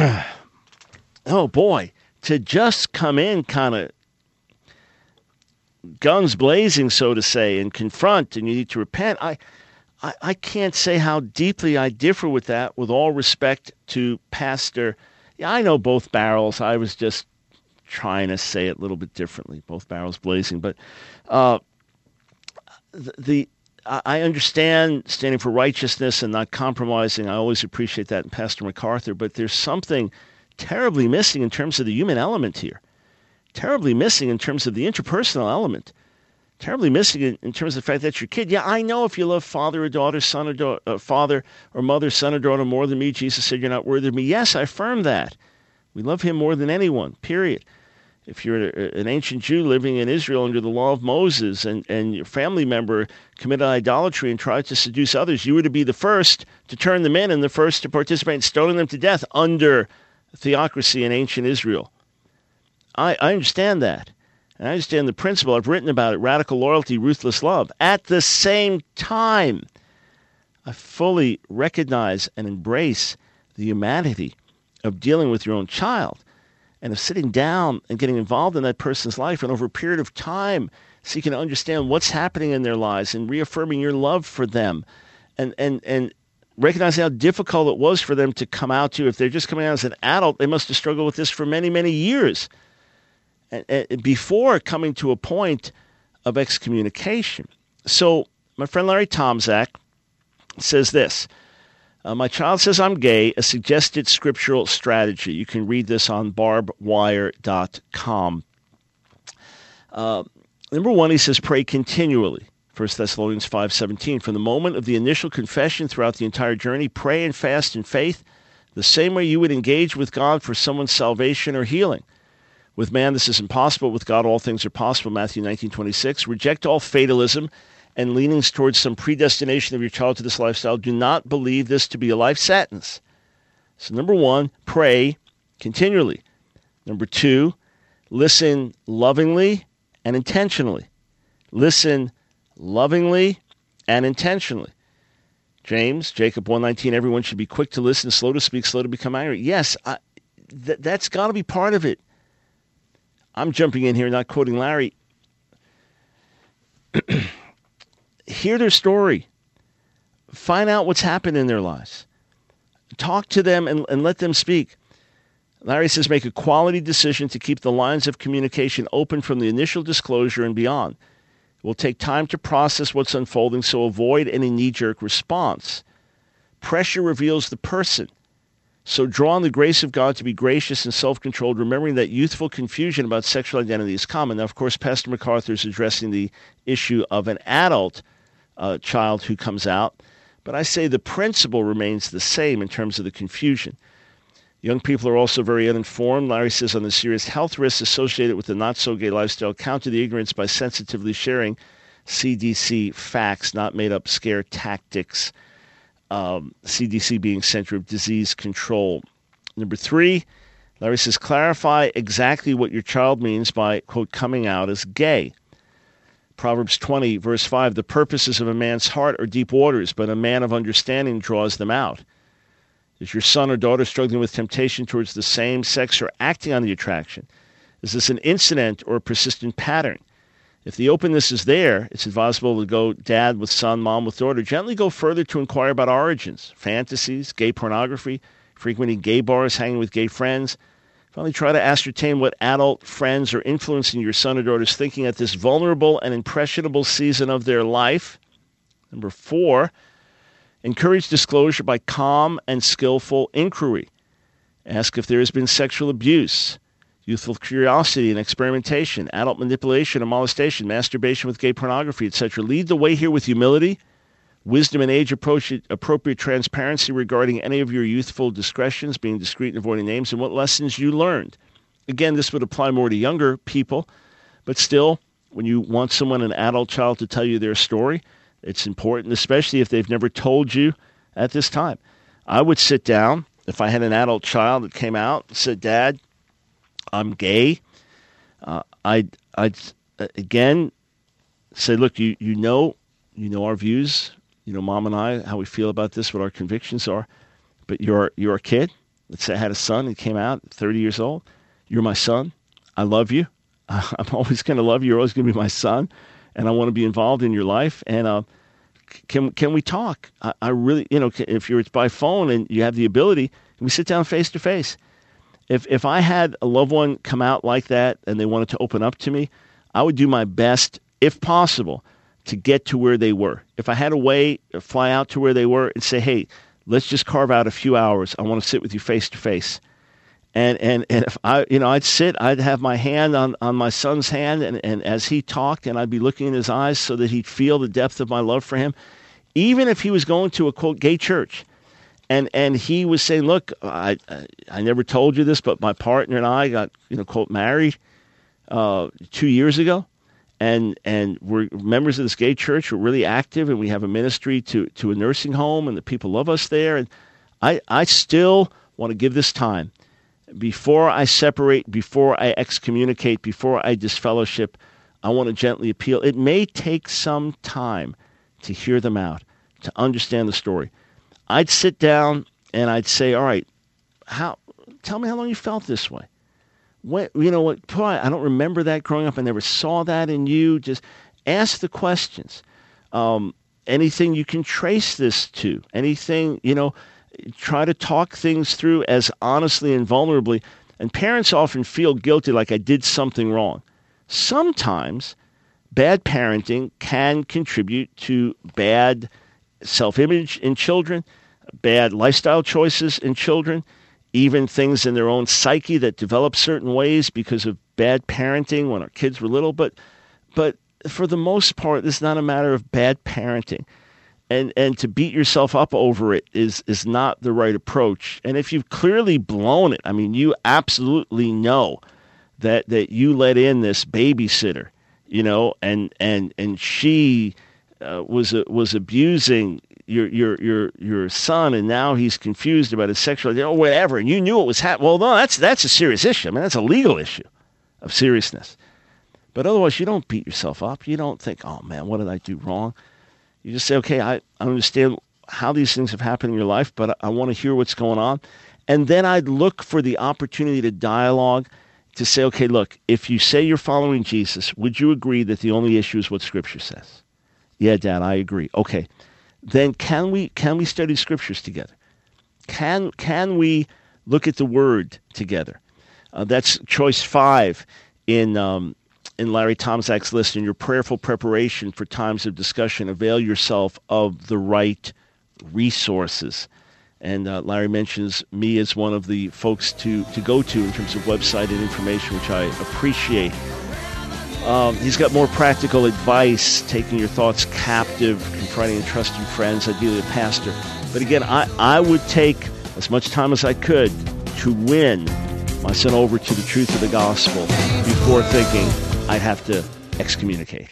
oh boy, to just come in kind of guns blazing, so to say, and confront, and you need to repent, I, I, I can't say how deeply I differ with that, with all respect to Pastor. Yeah, I know both barrels. I was just trying to say it a little bit differently, both barrels blazing. But, uh, The, the I understand standing for righteousness and not compromising. I always appreciate that in Pastor MacArthur, but there's something terribly missing in terms of the human element here. Terribly missing in terms of the interpersonal element. Terribly missing in, in terms of the fact that your kid. Yeah, I know if you love father or daughter, son or daughter, uh, father or mother, son or daughter more than me, Jesus said you're not worthy of me. Yes, I affirm that. We love him more than anyone, period. If you're a, an ancient Jew living in Israel under the law of Moses and, and your family member committed idolatry and tried to seduce others, you were to be the first to turn them in and the first to participate in stoning them to death under theocracy in ancient Israel. I, I understand that. And I understand the principle. I've written about it, radical loyalty, ruthless love. At the same time, I fully recognize and embrace the humanity of dealing with your own child, and of sitting down and getting involved in that person's life, and over a period of time seeking to understand what's happening in their lives and reaffirming your love for them, and and and recognizing how difficult it was for them to come out to. If they're just coming out as an adult, they must have struggled with this for many, many years and, and before coming to a point of excommunication. So my friend Larry Tomczak says this. Uh, my child says I'm gay, a suggested scriptural strategy. You can read this on barb wire dot com. Uh, number one, he says, pray continually. First Thessalonians five seventeen. From the moment of the initial confession throughout the entire journey, pray and fast in faith, the same way you would engage with God for someone's salvation or healing. With man, this is impossible. With God, all things are possible. Matthew nineteen twenty-six. Reject all fatalism and leanings towards some predestination of your child to this lifestyle. Do not believe this to be a life sentence. So number one, pray continually. Number two, listen lovingly and intentionally. Listen lovingly and intentionally. James, Jacob one nineteen, everyone should be quick to listen, slow to speak, slow to become angry. Yes, I, th- that's got to be part of it. I'm jumping in here, not quoting Larry. Hear their story. Find out what's happened in their lives. Talk to them and, and let them speak. Larry says, make a quality decision to keep the lines of communication open from the initial disclosure and beyond. It will take time to process what's unfolding, so avoid any knee-jerk response. Pressure reveals the person. So draw on the grace of God to be gracious and self-controlled, remembering that youthful confusion about sexual identity is common. Now, of course, Pastor MacArthur is addressing the issue of an adult uh, child who comes out. But I say the principle remains the same in terms of the confusion. Young people are also very uninformed. Larry says on the serious health risks associated with the not-so-gay lifestyle, counter the ignorance by sensitively sharing C D C facts, not made-up scare tactics. Um, C D C being Center of Disease Control. Number three, Larry says, clarify exactly what your child means by, quote, coming out as gay. Proverbs twenty, verse five, the purposes of a man's heart are deep waters, but a man of understanding draws them out. Is your son or daughter struggling with temptation towards the same sex or acting on the attraction? Is this an incident or a persistent pattern? If the openness is there, it's advisable to go dad with son, mom with daughter. Gently go further to inquire about origins, fantasies, gay pornography, frequenting gay bars, hanging with gay friends. Finally, try to ascertain what adult friends are influencing your son or daughter's thinking at this vulnerable and impressionable season of their life. Number four, encourage disclosure by calm and skillful inquiry. Ask if there has been sexual abuse, youthful curiosity and experimentation, adult manipulation and molestation, masturbation with gay pornography, et cetera. Lead the way here with humility, wisdom and age-appropriate transparency regarding any of your youthful discretions, being discreet and avoiding names, and what lessons you learned. Again, this would apply more to younger people, but still, when you want someone, an adult child, to tell you their story, it's important, especially if they've never told you at this time. I would sit down, if I had an adult child that came out and said, Dad, I'm gay. Uh, I'd, I'd again say, look, you, you know, you know our views, you know, Mom and I, how we feel about this, what our convictions are. But you're you're a kid. Let's say I had a son and came out, thirty years old. You're my son. I love you. Uh, I'm always going to love you. You're always going to be my son, and I want to be involved in your life. And uh, can can we talk? I, I really, you know, if you're by phone and you have the ability, can we sit down face to face? If if I had a loved one come out like that and they wanted to open up to me, I would do my best, if possible, to get to where they were. If I had a way to fly out to where they were and say, hey, let's just carve out a few hours. I want to sit with you face to face. And and and if I, you know, I'd sit, I'd have my hand on, on my son's hand, and, and as he talked, and I'd be looking in his eyes so that he'd feel the depth of my love for him, even if he was going to a, quote, gay church. And and he was saying, look, I, I I never told you this, but my partner and I got, you know, quote, married uh, two years ago. And and we're members of this gay church. We're really active, and we have a ministry to, to a nursing home, and the people love us there. And I, I still want to give this time. Before I separate, before I excommunicate, before I disfellowship, I want to gently appeal. It may take some time to hear them out, to understand the story. I'd sit down and I'd say, all right, how? Tell me how long you felt this way. What, you know what? Boy, I don't remember that growing up. I never saw that in you. Just ask the questions. Um, anything you can trace this to? Anything, you know, try to talk things through as honestly and vulnerably. And parents often feel guilty, like I did something wrong. Sometimes bad parenting can contribute to bad self-image in children, bad lifestyle choices in children, even things in their own psyche that develop certain ways because of bad parenting when our kids were little. But but for the most part, it's not a matter of bad parenting. And and to beat yourself up over it is is not the right approach. And if you've clearly blown it, I mean, you absolutely know that that you let in this babysitter, you know, and and and she uh, was uh, was abusing your your your your son, and now he's confused about his sexuality or whatever, and you knew it was happening. Well, no, that's that's a serious issue. I mean, that's a legal issue of seriousness. But otherwise, you don't beat yourself up. You don't think, oh man, what did I do wrong? You just say, okay, I, I understand how these things have happened in your life, but I, I want to hear what's going on. And then I'd look for the opportunity to dialogue, to say, okay, look, if you say you're following Jesus, would you agree that the only issue is what Scripture says? Yeah, Dad, I agree. Okay, then can we can we study Scriptures together? Can can we look at the Word together? Uh, that's choice five in um, in Larry Tomczak's list. In your prayerful preparation for times of discussion, avail yourself of the right resources. And uh, Larry mentions me as one of the folks to, to go to in terms of website and information, which I appreciate. Um, he's got more practical advice, taking your thoughts captive, confronting and trusting friends, ideally a pastor. But again, I, I would take as much time as I could to win my son over to the truth of the gospel before thinking I'd have to excommunicate.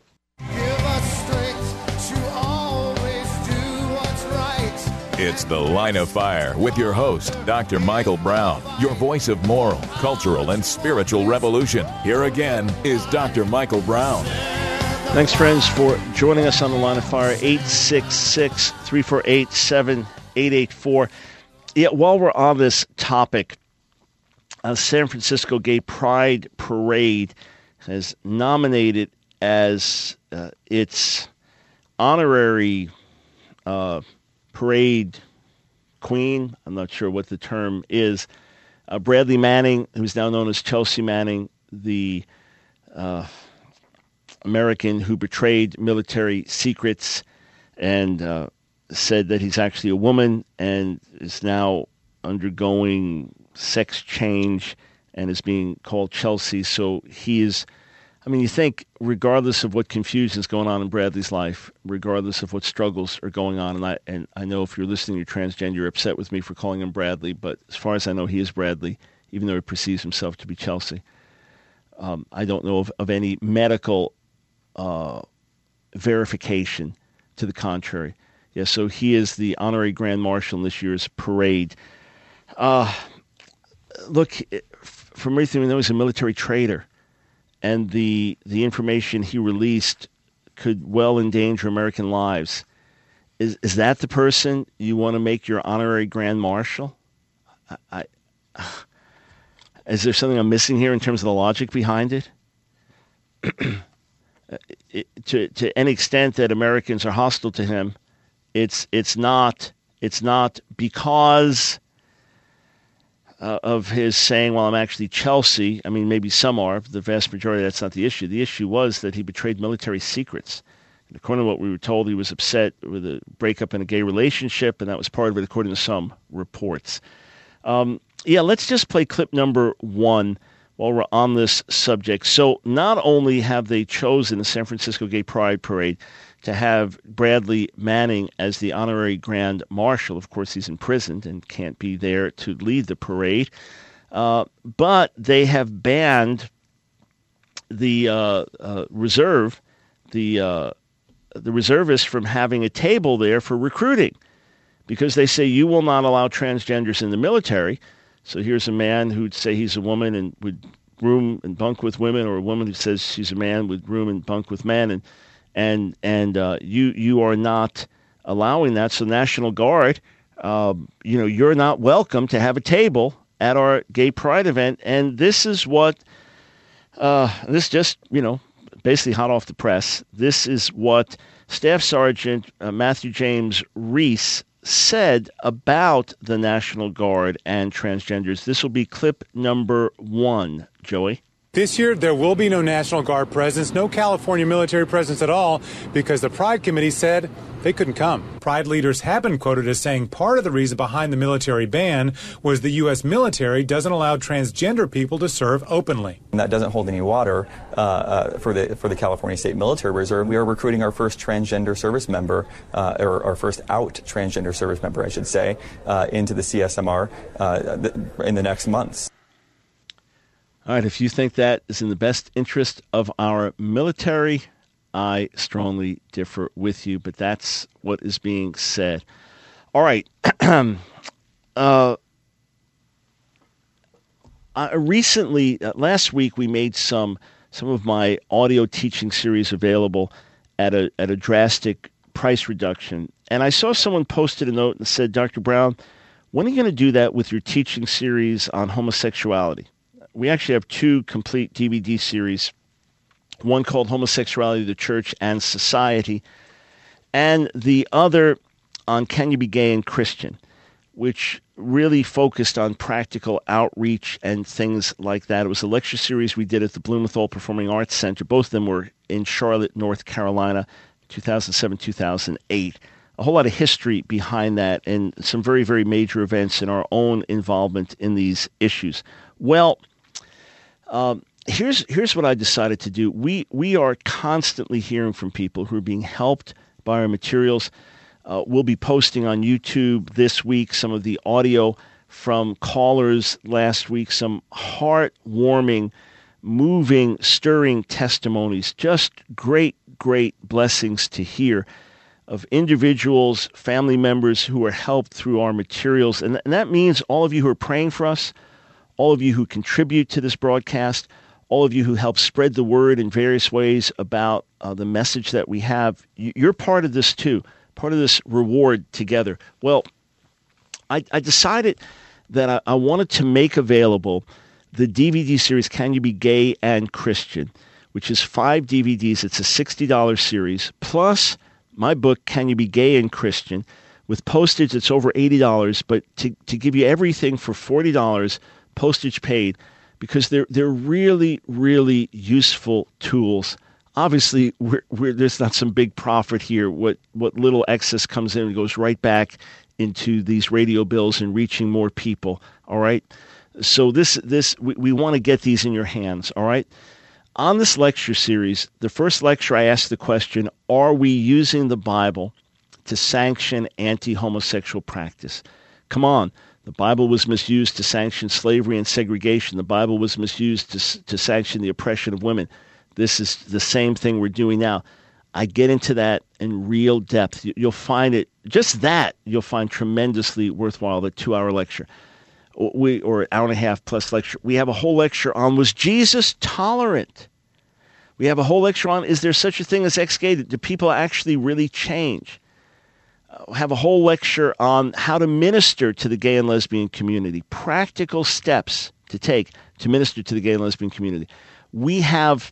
It's The Line of Fire with your host, Doctor Michael Brown, your voice of moral, cultural, and spiritual revolution. Here again is Doctor Michael Brown. Thanks, friends, for joining us on The Line of Fire, eight six six, three four eight, seven eight eight four. Yeah, while we're on this topic, uh, San Francisco Gay Pride Parade has nominated as uh, its honorary uh parade queen, I'm not sure what the term is, uh, Bradley Manning, who's now known as Chelsea Manning, the uh, American who betrayed military secrets and uh, said that he's actually a woman and is now undergoing sex change and is being called Chelsea. So he is, I mean, you think regardless of what confusion is going on in Bradley's life, regardless of what struggles are going on, and I and I know if you're listening, you're transgender, you're upset with me for calling him Bradley, but as far as I know, he is Bradley, even though he perceives himself to be Chelsea. Um, I don't know of, of any medical uh, verification to the contrary. Yeah, so he is the honorary Grand Marshal in this year's parade. Uh, look, from everything we know, he's a military traitor. And the the information he released could well endanger American lives. Is is that the person you want to make your honorary Grand Marshal? I, I, is there something I'm missing here in terms of the logic behind it? it to to any extent that Americans are hostile to him, it's it's not it's not because Uh, of his saying, well, I'm actually Chelsea. I mean, maybe some are. The vast majority, that's not the issue. The issue was that he betrayed military secrets. And according to what we were told, he was upset with a breakup in a gay relationship, and that was part of it, according to some reports. Um, yeah, let's just play clip number one while we're on this subject. So not only have they chosen the San Francisco Gay Pride Parade to have Bradley Manning as the honorary Grand Marshal. Of course, he's imprisoned and can't be there to lead the parade. Uh, but they have banned the uh, uh, reserve, the uh, the reservists from having a table there for recruiting, because they say you will not allow transgenders in the military. So here's a man who'd say he's a woman and would room and bunk with women, or a woman who says she's a man would room and bunk with men, and and and uh, you you are not allowing that. So National Guard, uh, you know, you're not welcome to have a table at our gay pride event. And this is what uh, this just you know basically hot off the press. This is what Staff Sergeant uh, Matthew James Reese said about the National Guard and transgenders. This will be clip number one, Joey. This year, there will be no National Guard presence, no California military presence at all, because the Pride Committee said they couldn't come. Pride leaders have been quoted as saying part of the reason behind the military ban was the U S military doesn't allow transgender people to serve openly. And that doesn't hold any water uh, uh, for the for the California State Military Reserve. We are recruiting our first transgender service member, uh, or our first out transgender service member, I should say, uh, into the C S M R uh, th- in the next months. All right, if you think that is in the best interest of our military, I strongly differ with you, but that's what is being said. All right. uh, I recently, uh, last week, we made some some of my audio teaching series available at a at a drastic price reduction. And I saw someone posted a note and said, Doctor Brown, when are you going to do that with your teaching series on homosexuality? We actually have two complete D V D series, one called Homosexuality, the Church and Society, and the other on Can You Be Gay and Christian, which really focused on practical outreach and things like that. It was a lecture series we did at the Blumenthal Performing Arts Center. Both of them were in Charlotte, North Carolina, two thousand seven, two thousand eight. A whole lot of history behind that and some very, very major events in our own involvement in these issues. Well, um, here's here's what I decided to do. We we are constantly hearing from people who are being helped by our materials. Uh, we'll be posting on YouTube this week some of the audio from callers last week, some heartwarming, moving, stirring testimonies, just great, great blessings to hear of individuals, family members who are helped through our materials. And, th- and that means all of you who are praying for us, all of you who contribute to this broadcast, all of you who help spread the word in various ways about uh, the message that we have. You're part of this too. Part of this reward together. Well, I, I decided that I, I wanted to make available the D V D series, Can You Be Gay and Christian, which is five D V Ds. It's a sixty dollars series, plus my book, Can You Be Gay and Christian. With postage, it's over eighty dollars, but to, to give you everything for forty dollars, postage paid, because they're, they're really, really useful tools. Obviously, we're, we're, there's not some big profit here. What what little excess comes in goes right back into these radio bills and reaching more people, all right? So this this we, we want to get these in your hands, all right? On this lecture series, the first lecture I asked the question, are we using the Bible to sanction anti-homosexual practice? Come on. The Bible was misused to sanction slavery and segregation. The Bible was misused to to sanction the oppression of women. This is the same thing we're doing now. I get into that in real depth. You'll find it, just that, you'll find tremendously worthwhile, the two-hour lecture. We, or an hour and a half plus lecture. We have a whole lecture on, was Jesus tolerant? We have a whole lecture on, is there such a thing as ex-gay? Do people actually really change? Uh, we have a whole lecture on how to minister to the gay and lesbian community. Practical steps to take to minister to the gay and lesbian community. We have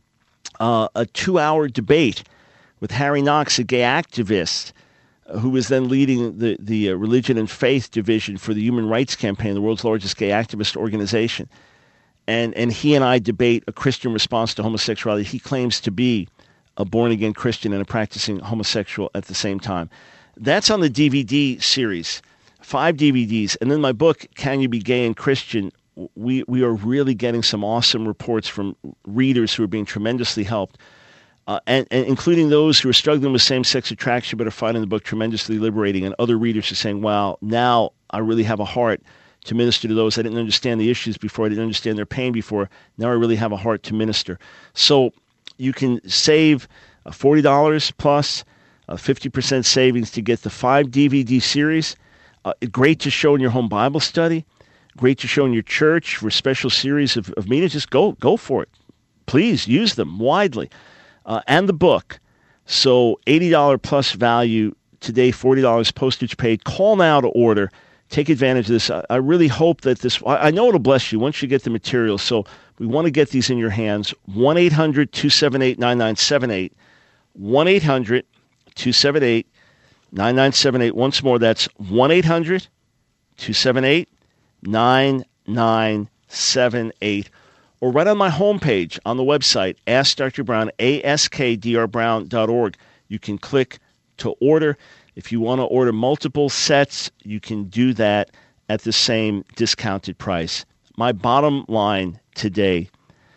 Uh, a two-hour debate with Harry Knox, a gay activist, uh, who was then leading the, the uh, Religion and Faith Division for the Human Rights Campaign, the world's largest gay activist organization. And, and he and I debate a Christian response to homosexuality. He claims to be a born-again Christian and a practicing homosexual at the same time. That's on the D V D series, five D V Ds. And then my book, Can You Be Gay and Christian? We we are really getting some awesome reports from readers who are being tremendously helped, uh, and, and including those who are struggling with same-sex attraction but are finding the book tremendously liberating, and other readers are saying, wow, now I really have a heart to minister to those. I didn't understand the issues before. I didn't understand their pain before. Now I really have a heart to minister. So you can save uh, forty dollars plus uh, fifty percent savings to get the five D V D series. Uh, great to show in your home Bible study. Great to show in your church for a special series of, of meetings. Just go go for it. Please use them widely. Uh, and the book. So eighty dollars plus value today, forty dollars postage paid. Call now to order. Take advantage of this. I, I really hope that this, I, I know it'll bless you once you get the material. So we want to get these in your hands. one eight hundred two seven eight nine nine seven eight. one eight hundred two seven eight nine nine seven eight. Once more, that's one eight hundred two seven eight nine nine seven eight, or right on my homepage on the website, Ask Doctor Brown, A S K D R brown dot org. You can click to order. If you want to order multiple sets, you can do that at the same discounted price. My bottom line today,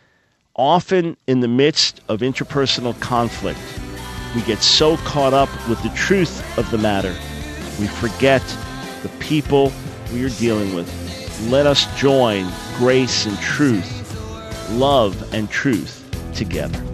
often in the midst of interpersonal conflict, we get so caught up with the truth of the matter, we forget the people we are dealing with. Let us join grace and truth, love and truth together.